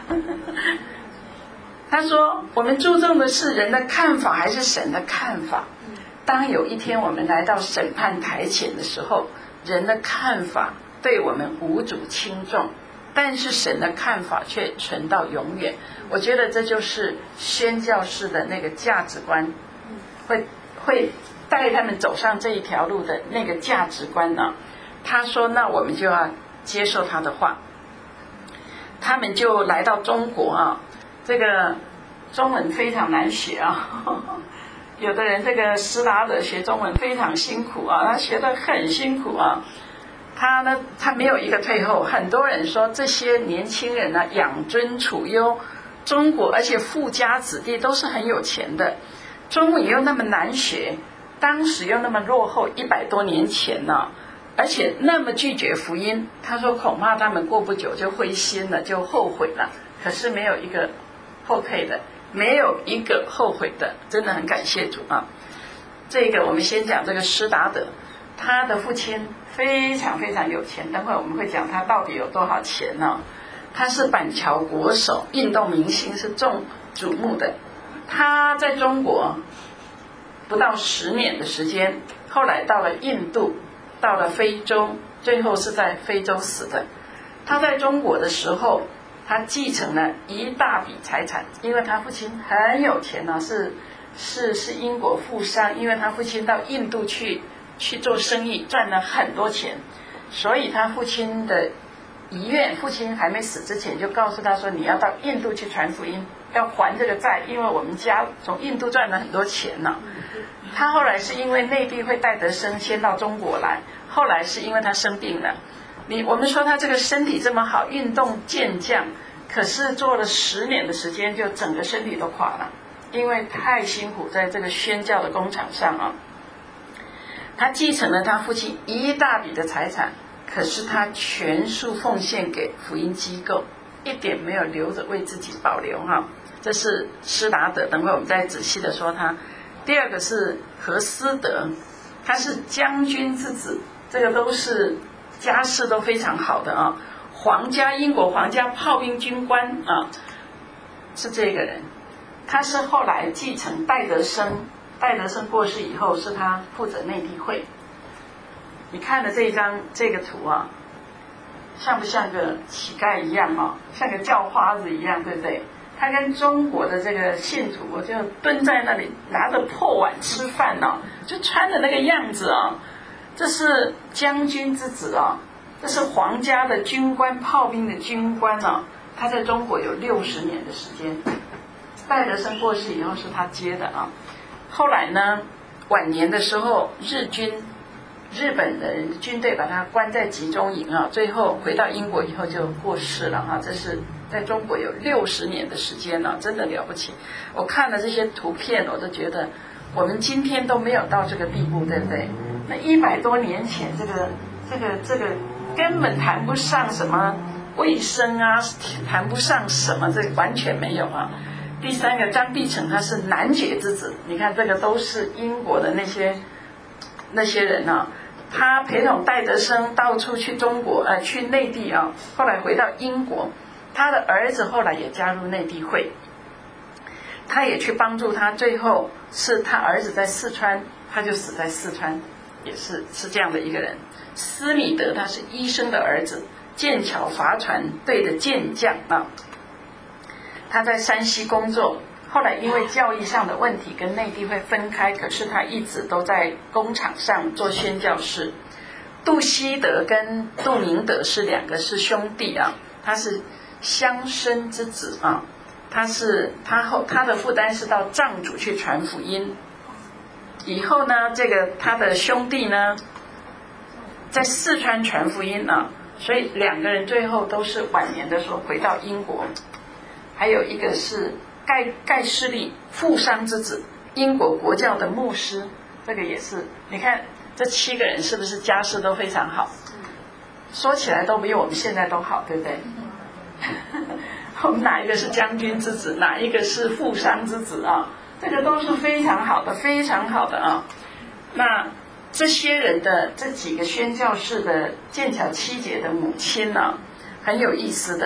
他说我们注重的是人的看法还是神的看法？当有一天我们来到审判台前的时候，人的看法对我们无足轻重，但是神的看法却存到永远。我觉得这就是宣教士的那个价值观，会会带他们走上这一条路的那个价值观呢、啊。他说那我们就要接受他的话。他们就来到中国啊，这个中文非常难学啊，有的人这个施达德学中文非常辛苦啊，他学得很辛苦啊。他呢，他没有一个退后。很多人说这些年轻人呢、啊，养尊处优，中国而且富家子弟都是很有钱的，中文又那么难学，当时又那么落后，一百多年前呢、啊。而且那么拒绝福音，他说恐怕他们过不久就灰心了，就后悔了。可是没有一个后退的，没有一个后悔的，真的很感谢主啊！这个我们先讲这个施达德，他的父亲非常非常有钱，等会我们会讲他到底有多少钱呢、啊？他是板桥国手，运动明星，是众瞩目的。他在中国不到十年的时间，后来到了印度。到了非洲，最后是在非洲死的。他在中国的时候，他继承了一大笔财产，因为他父亲很有钱呢、啊，是是是英国富商，因为他父亲到印度去去做生意，赚了很多钱，所以他父亲的遗愿，父亲还没死之前就告诉他说，你要到印度去传福音，要还这个债，因为我们家从印度赚了很多钱呢、啊。他后来是因为内地会戴德生先到中国来，后来是因为他生病了。你我们说他这个身体这么好，运动健将，可是做了十年的时间，就整个身体都垮了，因为太辛苦在这个宣教的工厂上啊。他继承了他父亲一大笔的财产，可是他全数奉献给福音机构，一点没有留着为自己保留哈、啊。这是施达德，等会我们再仔细的说他。第二个是何思德，他是将军之子，这个都是家世都非常好的啊，皇家英国皇家炮兵军官啊，是这个人。他是后来继承戴德生，戴德生过世以后，是他负责内地会。你看了这一张这个图啊，像不像个乞丐一样啊？像个叫花子一样，对不对？他跟中国的这个信徒，我就蹲在那里拿着破碗吃饭哦，就穿的那个样子哦。这是将军之子哦，这是皇家的军官，炮兵的军官哦。他在中国有六十年的时间，戴德生过世以后是他接的啊。后来呢，晚年的时候，日军日本的军队把他关在集中营啊，最后回到英国以后就过世了啊。这是在中国有六十年的时间了、啊，真的了不起。我看了这些图片，我都觉得我们今天都没有到这个地步，对不对？那一百多年前，这个这个这个根本谈不上什么卫生啊，谈不上什么，这完全没有啊。第三个，张碧成他是男爵之子，你看这个都是英国的那些那些人啊。他陪同戴德生到处去中国，呃，去内地啊，后来回到英国。他的儿子后来也加入内地会，他也去帮助他，最后是他儿子在四川，他就死在四川，也是是这样的一个人。斯米德他是医生的儿子，剑桥伐船队的健将啊。他在山西工作，后来因为教义上的问题跟内地会分开，可是他一直都在工厂上做宣教士。杜希德跟杜明德是两个是兄弟啊，他是乡绅之子啊，他是他后他的负担是到藏族去传福音。以后呢，这个他的兄弟呢，在四川传福音啊，所以两个人最后都是晚年的时候回到英国。还有一个是盖盖世利，富商之子，英国国教的牧师，这个也是。你看这七个人是不是家世都非常好？说起来都比我们现在都好，对不对？我们哪一个是将军之子，哪一个是富商之子啊？这个都是非常好的，非常好的啊。那这些人的这几个宣教士的剑桥七姐的母亲呢、啊，很有意思的。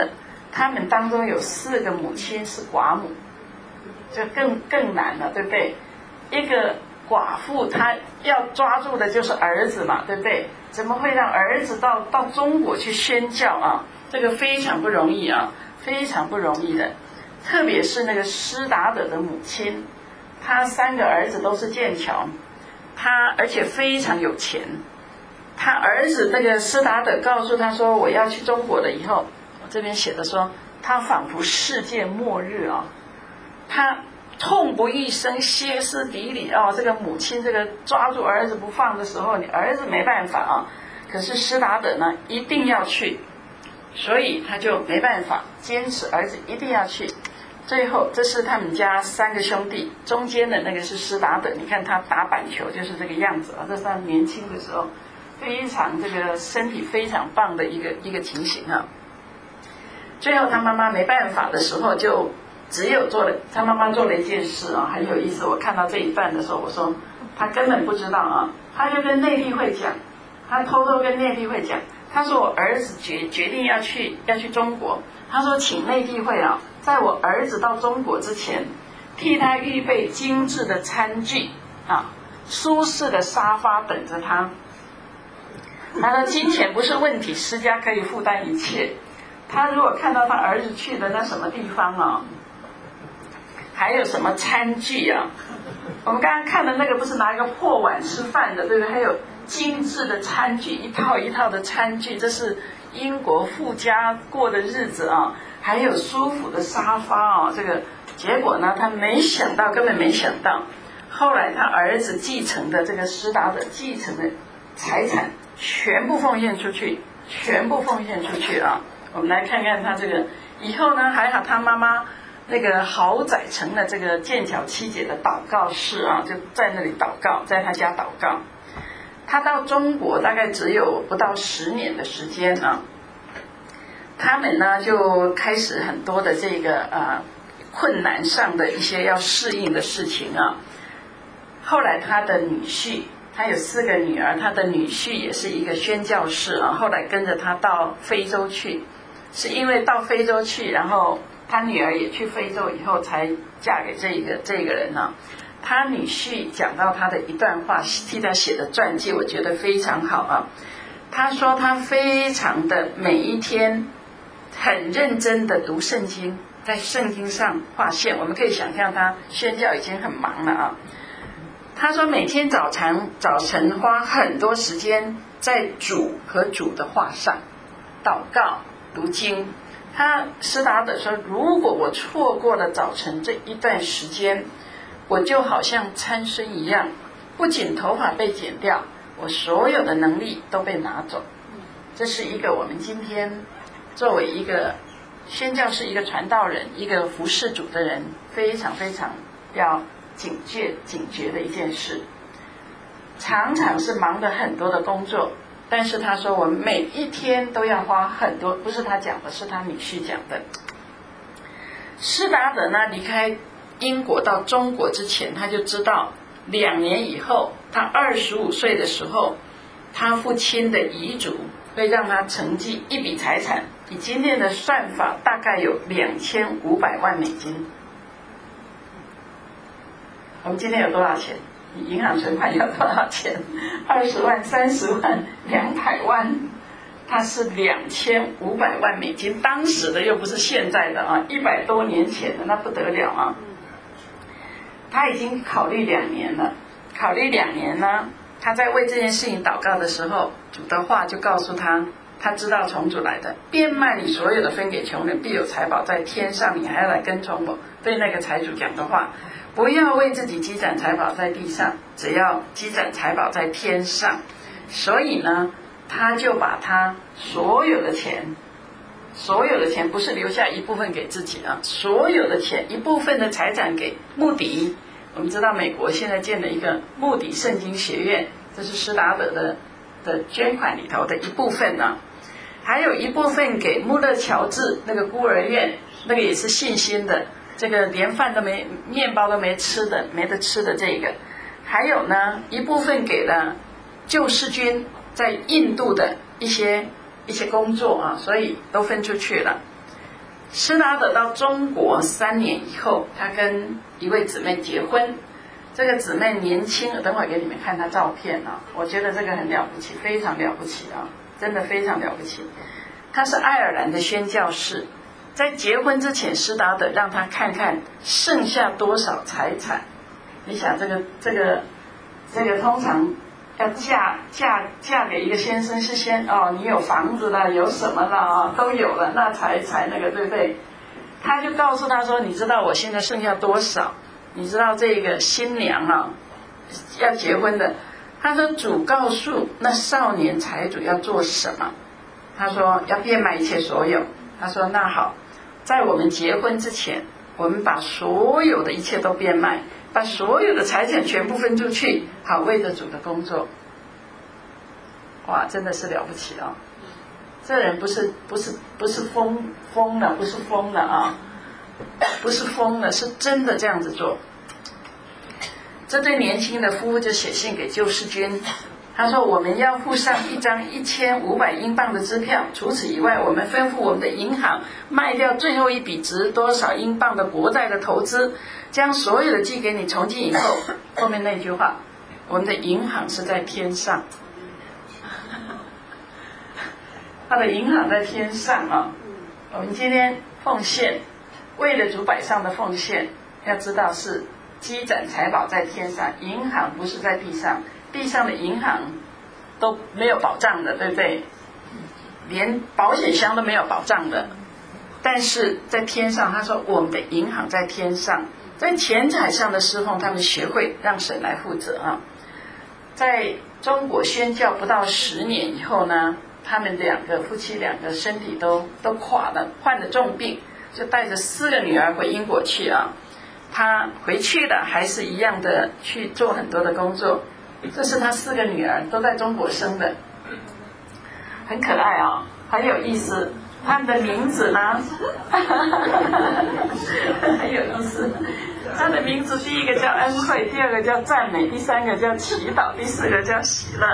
他们当中有四个母亲是寡母，就更更难了，对不对？一个寡妇她要抓住的就是儿子嘛，对不对？怎么会让儿子到到中国去宣教啊？这个非常不容易啊，非常不容易的。特别是那个施达德的母亲，他三个儿子都是剑桥，他而且非常有钱。他儿子那个施达德告诉他说，我要去中国了以后，我这边写的说，他仿佛世界末日啊，他痛不欲生，歇斯底里哦。这个母亲这个抓住儿子不放的时候，你儿子没办法啊，可是施达德呢一定要去，所以他就没办法，坚持儿子一定要去。最后这是他们家三个兄弟，中间的那个是施达德，你看他打板球就是这个样子啊，这是他年轻的时候非常这个身体非常棒的一个一个情形啊。最后他妈妈没办法的时候，就只有做了他妈妈做了一件事啊，很有意思。我看到这一段的时候，我说他根本不知道啊，他就跟内地会讲，他偷偷跟内地会讲，他说我儿子决决定要去要去中国，他说请内地会啊，在我儿子到中国之前，替他预备精致的餐具啊，舒适的沙发等着他。他说金钱不是问题，施家可以负担一切。他如果看到他儿子去的那什么地方啊，还有什么餐具啊，我们刚刚看的那个不是拿一个破碗吃饭的，对不对？还有精致的餐具，一套一套的餐具，这是英国富家过的日子啊。还有舒服的沙发啊，这个结果呢，他没想到，根本没想到，后来他儿子继承的这个施达德继承的财产全部奉献出去，全部奉献出去啊。我们来看看他这个以后呢，还好他妈妈那个豪宅成了这个剑桥七姐的祷告室啊，就在那里祷告，在他家祷告。他到中国大概只有不到十年的时间啊，他们呢就开始很多的这个呃困难上的一些要适应的事情啊。后来他的女婿，他有四个女儿，他的女婿也是一个宣教士啊，后来跟着他到非洲去，是因为到非洲去，然后他女儿也去非洲以后才嫁给这个这个人啊。他女婿讲到他的一段话，替他写的传记，我觉得非常好啊。他说他非常的每一天很认真的读圣经，在圣经上划线，我们可以想象他宣教已经很忙了啊。他说每天早晨早晨花很多时间在主和主的话上祷告读经。他施达德说，如果我错过了早晨这一段时间，我就好像参孙一样，不仅头发被剪掉，我所有的能力都被拿走。这是一个我们今天作为一个宣教士、一个传道人、一个服侍主的人，非常非常要警觉警觉的一件事。常常是忙的很多的工作，但是他说我每一天都要花很多，不是他讲的，是他女婿讲的。施达德呢离开英国到中国之前，他就知道两年以后，他二十五岁的时候，他父亲的遗嘱会让他承继一笔财产，以今天的算法大概有两千五百万美金。我们今天有多少钱？银行存款有多少钱？二十万、三十万、两百万，它是两千五百万美金。当时的又不是现在的啊，一百多年前的那不得了啊！他已经考虑两年了，考虑两年呢，他在为这件事情祷告的时候，主的话就告诉他，他知道从主来的，变卖你所有的分给穷人，必有财宝在天上，你还要来跟从我。对那个财主讲的话，不要为自己积攒财宝在地上，只要积攒财宝在天上。所以呢，他就把他所有的钱，所有的钱不是留下一部分给自己啊，所有的钱一部分的财产给穆迪。我们知道美国现在建了一个穆迪圣经学院，这是施达德的的捐款里头的一部分呢、啊。还有一部分给穆勒乔治那个孤儿院，那个也是信心的，这个连饭都没面包都没吃的没得吃的这个。还有呢一部分给了救世军在印度的一些一些工作啊，所以都分出去了。 施达德到中国三年以后，他跟一位姊妹结婚。这个姊妹年轻，等会儿给你们看她照片啊，我觉得这个很了不起，非常了不起啊，真的非常了不起。她是爱尔兰的宣教士，在结婚之前，施达德让她看看剩下多少财产。你想这个这个这个通常要嫁嫁嫁给一个先生是先哦，你有房子了，有什么了啊，都有了，那才才那个对不对？他就告诉他说，你知道我现在剩下多少？你知道这个新娘啊要结婚的，他说主告诉那少年财主要做什么？他说要变卖一切所有。他说那好，在我们结婚之前，我们把所有的一切都变卖，把所有的财产全部分出去，好为着主的工作。哇，真的是了不起啊！这人不是不是不是疯疯了，不是疯了啊！不是疯了，是真的这样子做。这对年轻的夫妇就写信给救世军，他说我们要附上一张一千五百英镑的支票，除此以外，我们吩咐我们的银行卖掉最后一笔值多少英镑的国债的投资，将所有的寄给你。从今以后，后面那句话，我们的银行是在天上，他的银行在天上啊。我们今天奉献，为了主摆上的奉献，要知道是积攒财宝在天上，银行不是在地上，地上的银行都没有保障的，对不对？连保险箱都没有保障的。但是在天上，他说我们的银行在天上，在钱财上的侍奉，他们学会让神来负责啊。在中国宣教不到十年以后呢，他们两个夫妻两个身体都都垮了，患了重病，就带着四个女儿回英国去啊。他回去了，还是一样的去做很多的工作。这是他四个女儿，都在中国生的，很可爱啊、哦，很有意思。他们的名字呢，很有意思。他的名字第一个叫恩惠，第二个叫赞美，第三个叫祈祷，第四个叫喜乐。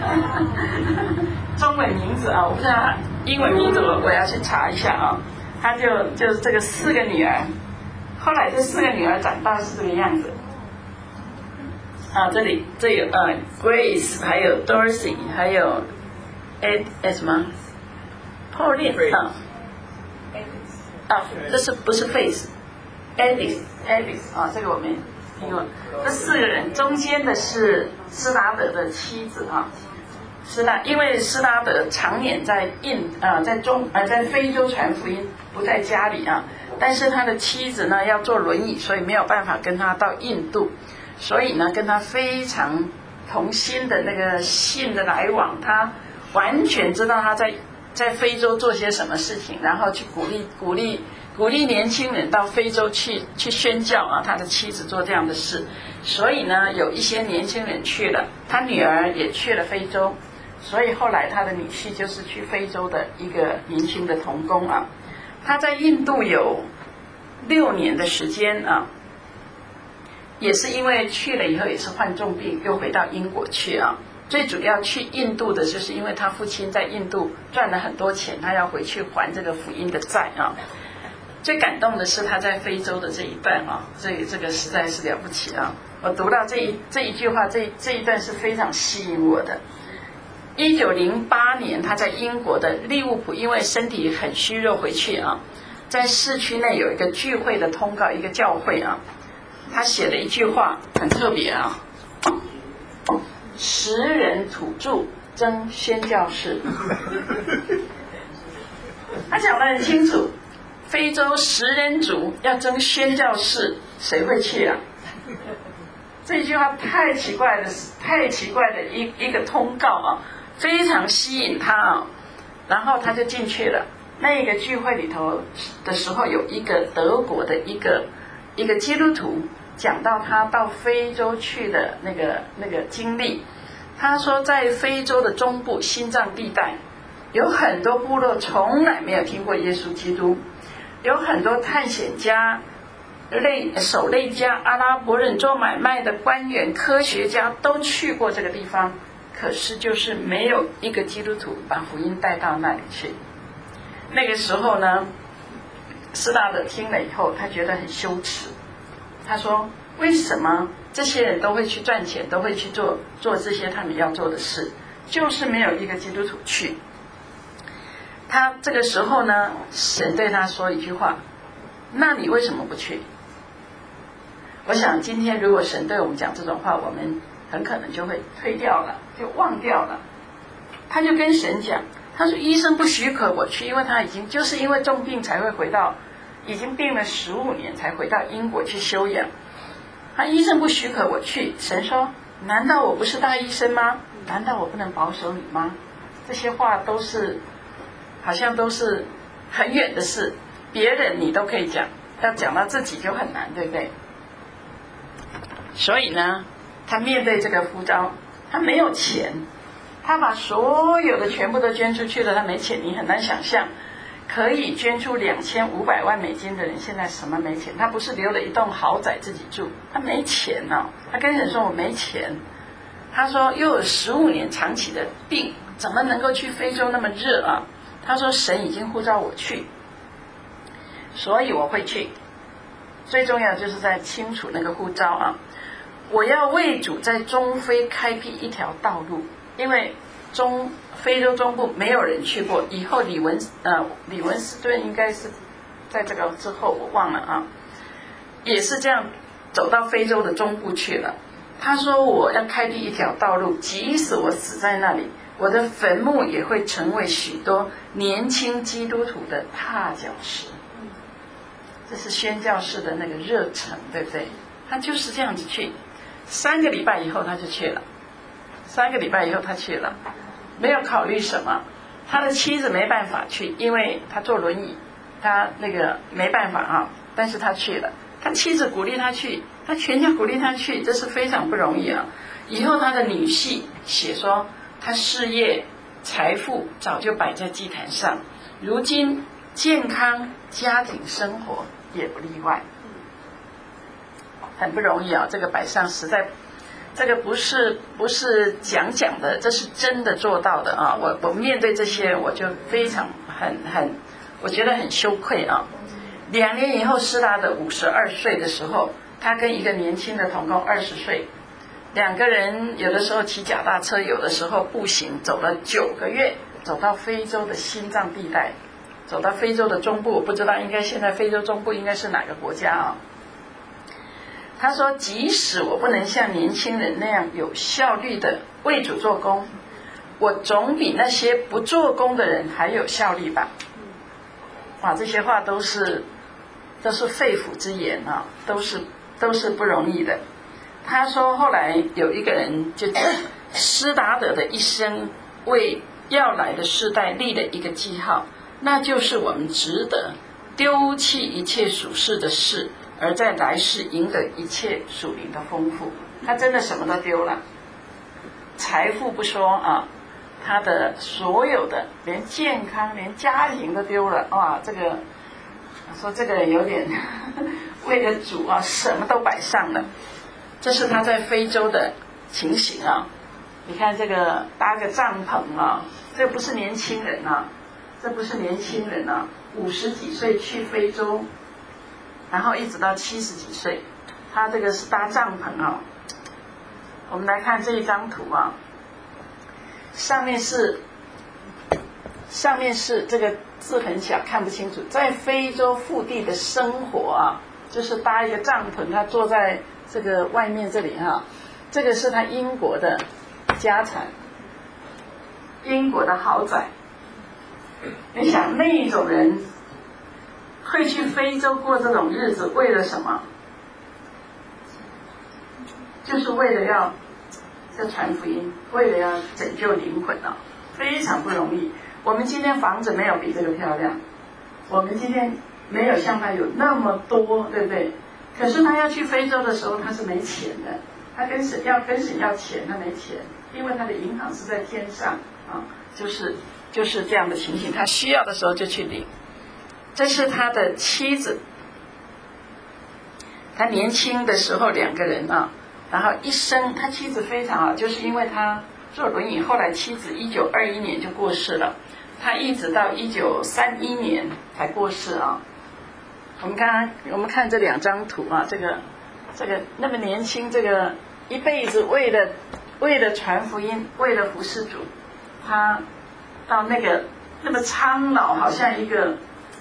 中文名字啊，我不知道英文名字，我我要去查一下啊。他就就是这个四个女儿。后来这四个女儿长大是这个样子啊，这里这有呃 Grace， 还有 Dorothy， 还有 Ed 哎什么 Pauline 啊啊，这是不是 Face Edith Edith 啊，这个我们听过。这四个人中间的是施达德的妻子啊，施达因为施达德常年在印啊在中呃在非洲传福音，不在家里啊。但是他的妻子呢要坐轮椅，所以没有办法跟他到印度，所以呢跟他非常同心的那个信的来往，他完全知道他在在非洲做些什么事情，然后去鼓励鼓励鼓励年轻人到非洲去去宣教啊。他的妻子做这样的事，所以呢有一些年轻人去了，他女儿也去了非洲，所以后来他的女婿就是去非洲的一个年轻的童工啊。他在印度有六年的时间啊，也是因为去了以后也是患重病，又回到英国去啊。最主要去印度的就是因为他父亲在印度赚了很多钱，他要回去还这个福音的债啊。最感动的是他在非洲的这一段啊，这这个实在是了不起啊！我读到这一这一句话，这这一段是非常吸引我的。一九零八年，他在英国的利物浦，因为身体很虚弱回去啊，在市区内有一个聚会的通告，一个教会啊，他写了一句话很特别啊：十人土著争宣教士。他讲得很清楚，非洲十人族要争宣教士，谁会去啊？这句话太奇怪的，太奇怪的一一个通告啊！非常吸引他啊，然后他就进去了。那个聚会里头的时候，有一个德国的一个一个基督徒讲到他到非洲去的那个那个经历。他说，在非洲的中部心脏地带，有很多部落从来没有听过耶稣基督，有很多探险家、类狩猎家、阿拉伯人做买卖的官员、科学家都去过这个地方。可是就是没有一个基督徒把福音带到那里去。那个时候呢， 斯大德听了以后，他觉得很羞耻。他说：“为什么这些人都会去赚钱，都会去做做这些他们要做的事，就是没有一个基督徒去？”他这个时候呢，神对他说一句话：“那你为什么不去？”我想今天如果神对我们讲这种话，我们很可能就会推掉了，就忘掉了。他就跟神讲，他说：“医生不许可我去，因为他已经就是因为重病才会回到，已经病了十五年才回到英国去休养。他医生不许可我去。”神说：“难道我不是大医生吗？难道我不能保守你吗？”这些话都是好像都是很远的事，别人你都可以讲，要讲到自己就很难，对不对？所以呢，他面对这个呼召，他没有钱，他把所有的全部都捐出去了，他没钱。你很难想象可以捐出两千五百万美金的人现在什么没钱？他不是留了一栋豪宅自己住，他没钱啊。他跟人说我没钱，他说又有十五年长期的病，怎么能够去非洲那么热啊？他说神已经呼召我去，所以我会去。最重要的就是在清楚那个呼召啊！我要为主在中非开辟一条道路，因为中非洲中部没有人去过。以后李文呃李文斯顿应该是在这个之后，我忘了啊，也是这样走到非洲的中部去了。他说我要开辟一条道路，即使我死在那里，我的坟墓也会成为许多年轻基督徒的踏脚石。这是宣教士的那个热忱，对不对？他就是这样子去。三个礼拜以后他就去了，三个礼拜以后他去了，没有考虑什么。他的妻子没办法去，因为他坐轮椅，他那个没办法啊，但是他去了。他妻子鼓励他去，他全家鼓励他去，这是非常不容易啊。以后他的女婿写说，他事业财富早就摆在祭坛上，如今健康家庭生活也不例外，很不容易啊！这个摆上实在，这个不是不是讲讲的，这是真的做到的啊！我我面对这些，我就非常很很，我觉得很羞愧啊！两年以后，施达德五十二岁的时候，他跟一个年轻的同工二十岁，两个人有的时候骑脚踏车，有的时候步行，走了九个月，走到非洲的心脏地带。走到非洲的中部，我不知道应该现在非洲中部应该是哪个国家啊？他说，即使我不能像年轻人那样有效率的为主做工，我总比那些不做工的人还有效率吧。哇，这些话都是都是肺腑之言啊，都是都是不容易的。他说后来有一个人就施达德的一生为要来的世代立了一个记号，那就是我们值得丢弃一切属世的事，而在来世赢得一切属灵的丰富。他真的什么都丢了，财富不说啊，他的所有的连健康连家庭都丢了。哇，这个说这个人有点为了主啊什么都摆上了。这是他在非洲的情形啊。你看这个搭个帐篷啊，这不是年轻人啊，这不是年轻人啊，五十几岁去非洲，然后一直到七十几岁，他这个是搭帐篷啊。我们来看这一张图啊，上面是上面是这个字很小看不清楚，在非洲腹地的生活啊，就是搭一个帐篷，他坐在这个外面这里哈、啊，这个是他英国的家产，英国的豪宅。你想那种人会去非洲过这种日子，为了什么？就是为了要要传福音，为了要拯救灵魂啊，非常不容易。我们今天房子没有比这个漂亮，我们今天没有像他有那么多，对不对？可是他要去非洲的时候，他是没钱的，他跟神要跟神要钱，他没钱，因为他的银行是在天上啊，就是就是这样的情形，他需要的时候就去领。这是他的妻子，他年轻的时候两个人啊，然后一生他妻子非常好，就是因为他坐轮椅，后来妻子一九二一年就过世了，他一直到一九三一年才过世啊。 我们刚刚我们看这两张图啊，这个这个那么年轻，这个一辈子为了为了传福音，为了服侍主，他到那个那么苍老，好像一个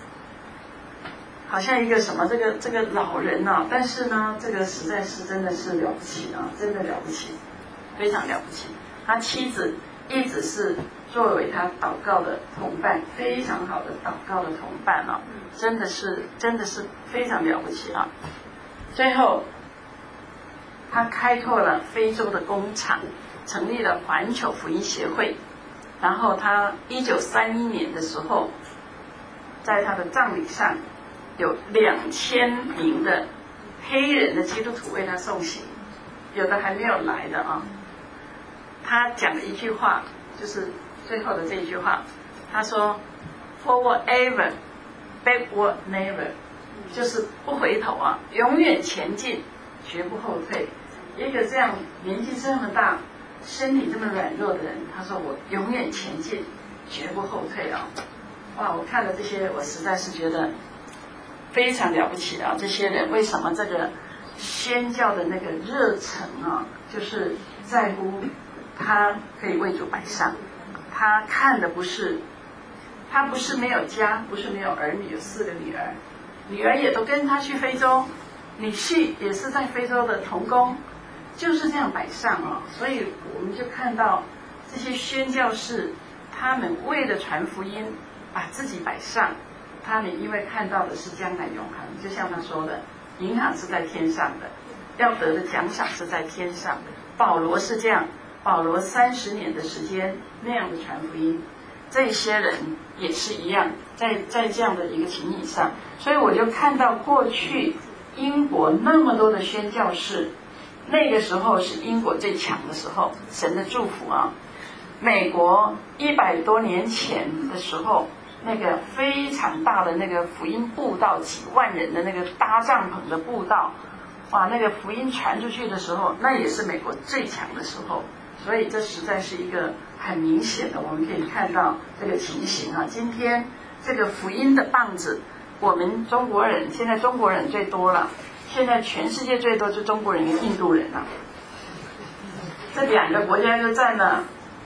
好像一个什么这个这个老人啊，但是呢，这个实在是真的是了不起啊，真的了不起，非常了不起。他妻子一直是作为他祷告的同伴，非常好的祷告的同伴啊，真的是真的是非常了不起啊。最后他开拓了非洲的工厂，成立了环球福音协会。然后他一九三一年的时候，在他的葬礼上有两千名的黑人的基督徒为他送行，有的还没有来的啊。他讲了一句话，就是最后的这一句话，他说 ：“Forward ever, backward never”， 就是不回头啊，永远前进，绝不后退。一个这样年纪这么大、身体这么软弱的人，他说：“我永远前进，绝不后退啊！”哇，我看了这些，我实在是觉得非常了不起啊！这些人为什么这个宣教的那个热忱啊，就是在乎他可以为主摆上，他看的不是，他不是没有家，不是没有儿女，有四个女儿，女儿也都跟他去非洲，女婿也是在非洲的同工，就是这样摆上啊。所以我们就看到这些宣教士，他们为了传福音，把自己摆上，他们因为看到的是将来永恒，就像他说的，银行是在天上的，要得的奖赏是在天上的。保罗是这样，保罗三十年的时间那样的传福音，这些人也是一样，在在这样的一个情景上，所以我就看到过去英国那么多的宣教士，那个时候是英国最强的时候，神的祝福啊。美国一百多年前的时候，那个非常大的那个福音布道，几万人的那个搭帐篷的布道，哇，那个福音传出去的时候，那也是美国最强的时候。所以这实在是一个很明显的，我们可以看到这个情形啊。今天这个福音的棒子，我们中国人现在中国人最多了，现在全世界最多就中国人跟印度人了，这两个国家就占了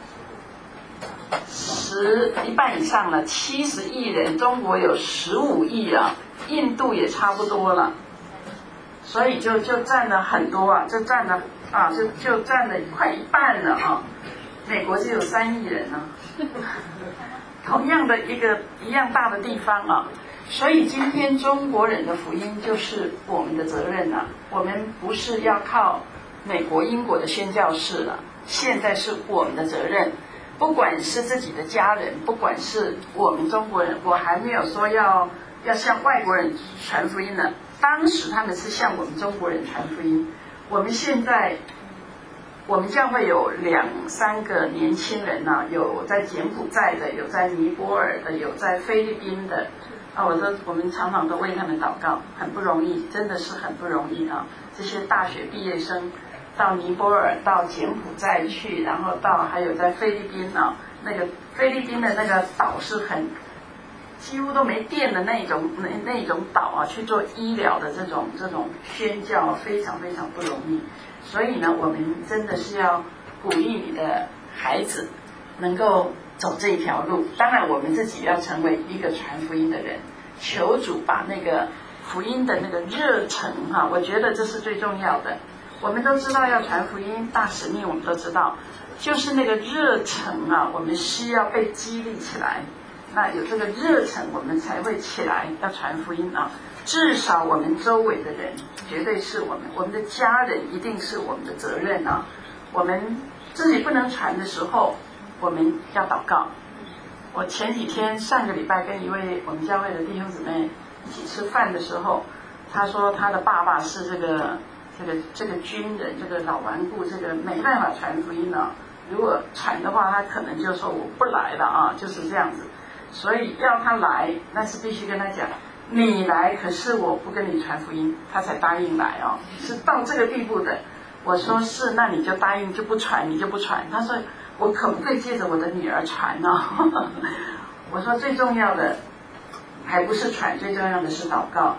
十一半以上了，七十亿人，中国有十五亿啊，印度也差不多了，所以就就占了很多啊，就占了啊，就就占了快一半了啊。美国只有三亿人啊，同样的一个一样大的地方啊，所以今天中国人的福音就是我们的责任啊，我们不是要靠美国、英国的宣教士了，现在是我们的责任。不管是自己的家人，不管是我们中国人，我还没有说要要向外国人传福音呢。当时他们是向我们中国人传福音。我们现在，我们教会有两三个年轻人呢、啊，有在柬埔寨的，有在尼泊尔的，有在菲律宾的。啊，我都我们常常都为他们祷告，很不容易，真的是很不容易啊！这些大学毕业生。到尼泊尔，到柬埔寨去，然后到还有在菲律宾啊，那个菲律宾的那个岛是很几乎都没电的那种那那种岛啊，去做医疗的这种这种宣教，非常非常不容易。所以呢，我们真的是要鼓励你的孩子能够走这一条路。当然，我们自己要成为一个传福音的人，求主把那个福音的那个热忱哈、啊，我觉得这是最重要的。我们都知道要传福音，大使命我们都知道，就是那个热忱啊，我们需要被激励起来。那有这个热忱，我们才会起来要传福音啊。至少我们周围的人，绝对是我们，我们的家人一定是我们的责任啊。我们自己不能传的时候，我们要祷告。我前几天上个礼拜跟一位我们教会的弟兄姊妹一起吃饭的时候，他说他的爸爸是这个。这个这个军人，这个老顽固，这个没办法传福音啊。如果传的话，他可能就说我不来了啊，就是这样子。所以要他来，那是必须跟他讲，你来，可是我不跟你传福音，他才答应来哦，是到这个地步的。我说是，那你就答应就不传，你就不传。他说我可不可以借着我的女儿传呢？我说最重要的还不是传，最重要的是祷告。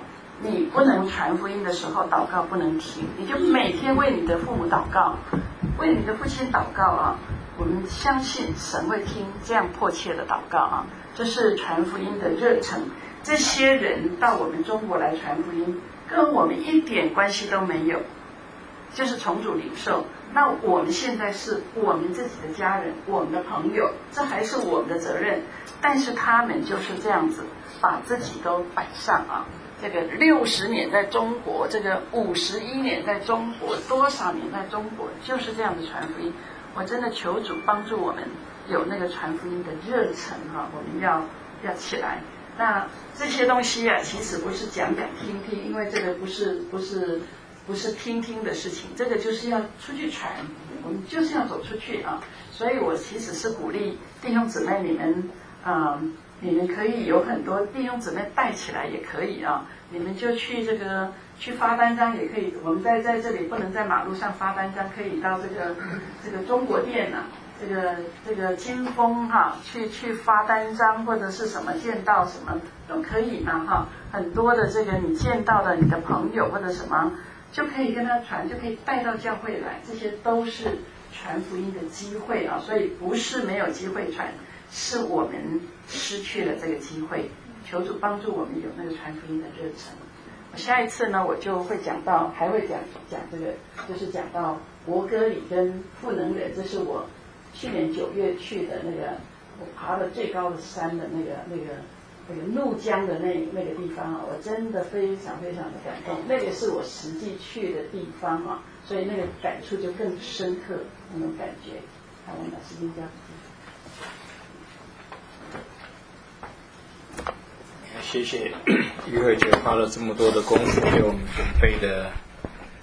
你不能传福音的时候，祷告不能停，你就每天为你的父母祷告，为你的父亲祷告啊。我们相信神会听这样迫切的祷告啊，这是传福音的热忱。这些人到我们中国来传福音，跟我们一点关系都没有，就是从主领受。那我们现在是我们自己的家人，我们的朋友，这还是我们的责任。但是他们就是这样子，把自己都摆上啊。这个六十年在中国，这个五十一年在中国，多少年在中国，就是这样子传福音。我真的求主帮助我们有那个传福音的热忱哈、啊，我们要要起来。那这些东西啊，其实不是讲讲听听，因为这个不是不是不是听听的事情，这个就是要出去传，我们就是要走出去啊。所以我其实是鼓励弟兄姊妹，你们啊、呃，你们可以有很多弟兄姊妹带起来也可以啊，你们就去这个。去发单张也可以，我们在在这里不能在马路上发单张，可以到这个这个中国店呐、啊，这个这个金峰哈、啊，去去发单张或者是什么见到什么都可以嘛哈，很多的这个你见到的你的朋友或者什么，就可以跟他传，就可以带到教会来，这些都是传福音的机会啊，所以不是没有机会传，是我们失去了这个机会，求主帮助我们有那个传福音的热忱。下一次呢，我就会讲到，还会讲讲这个，就是讲到伯歌里跟赋能人，这是我去年九月去的那个，我爬了最高的山的那个那个那个怒江的那那个地方啊，我真的非常非常的感动，那个是我实际去的地方啊，所以那个感触就更深刻，那种感觉。好，我们把时间交出去。 谢谢于慧姐花了这么多的功夫给我们准备的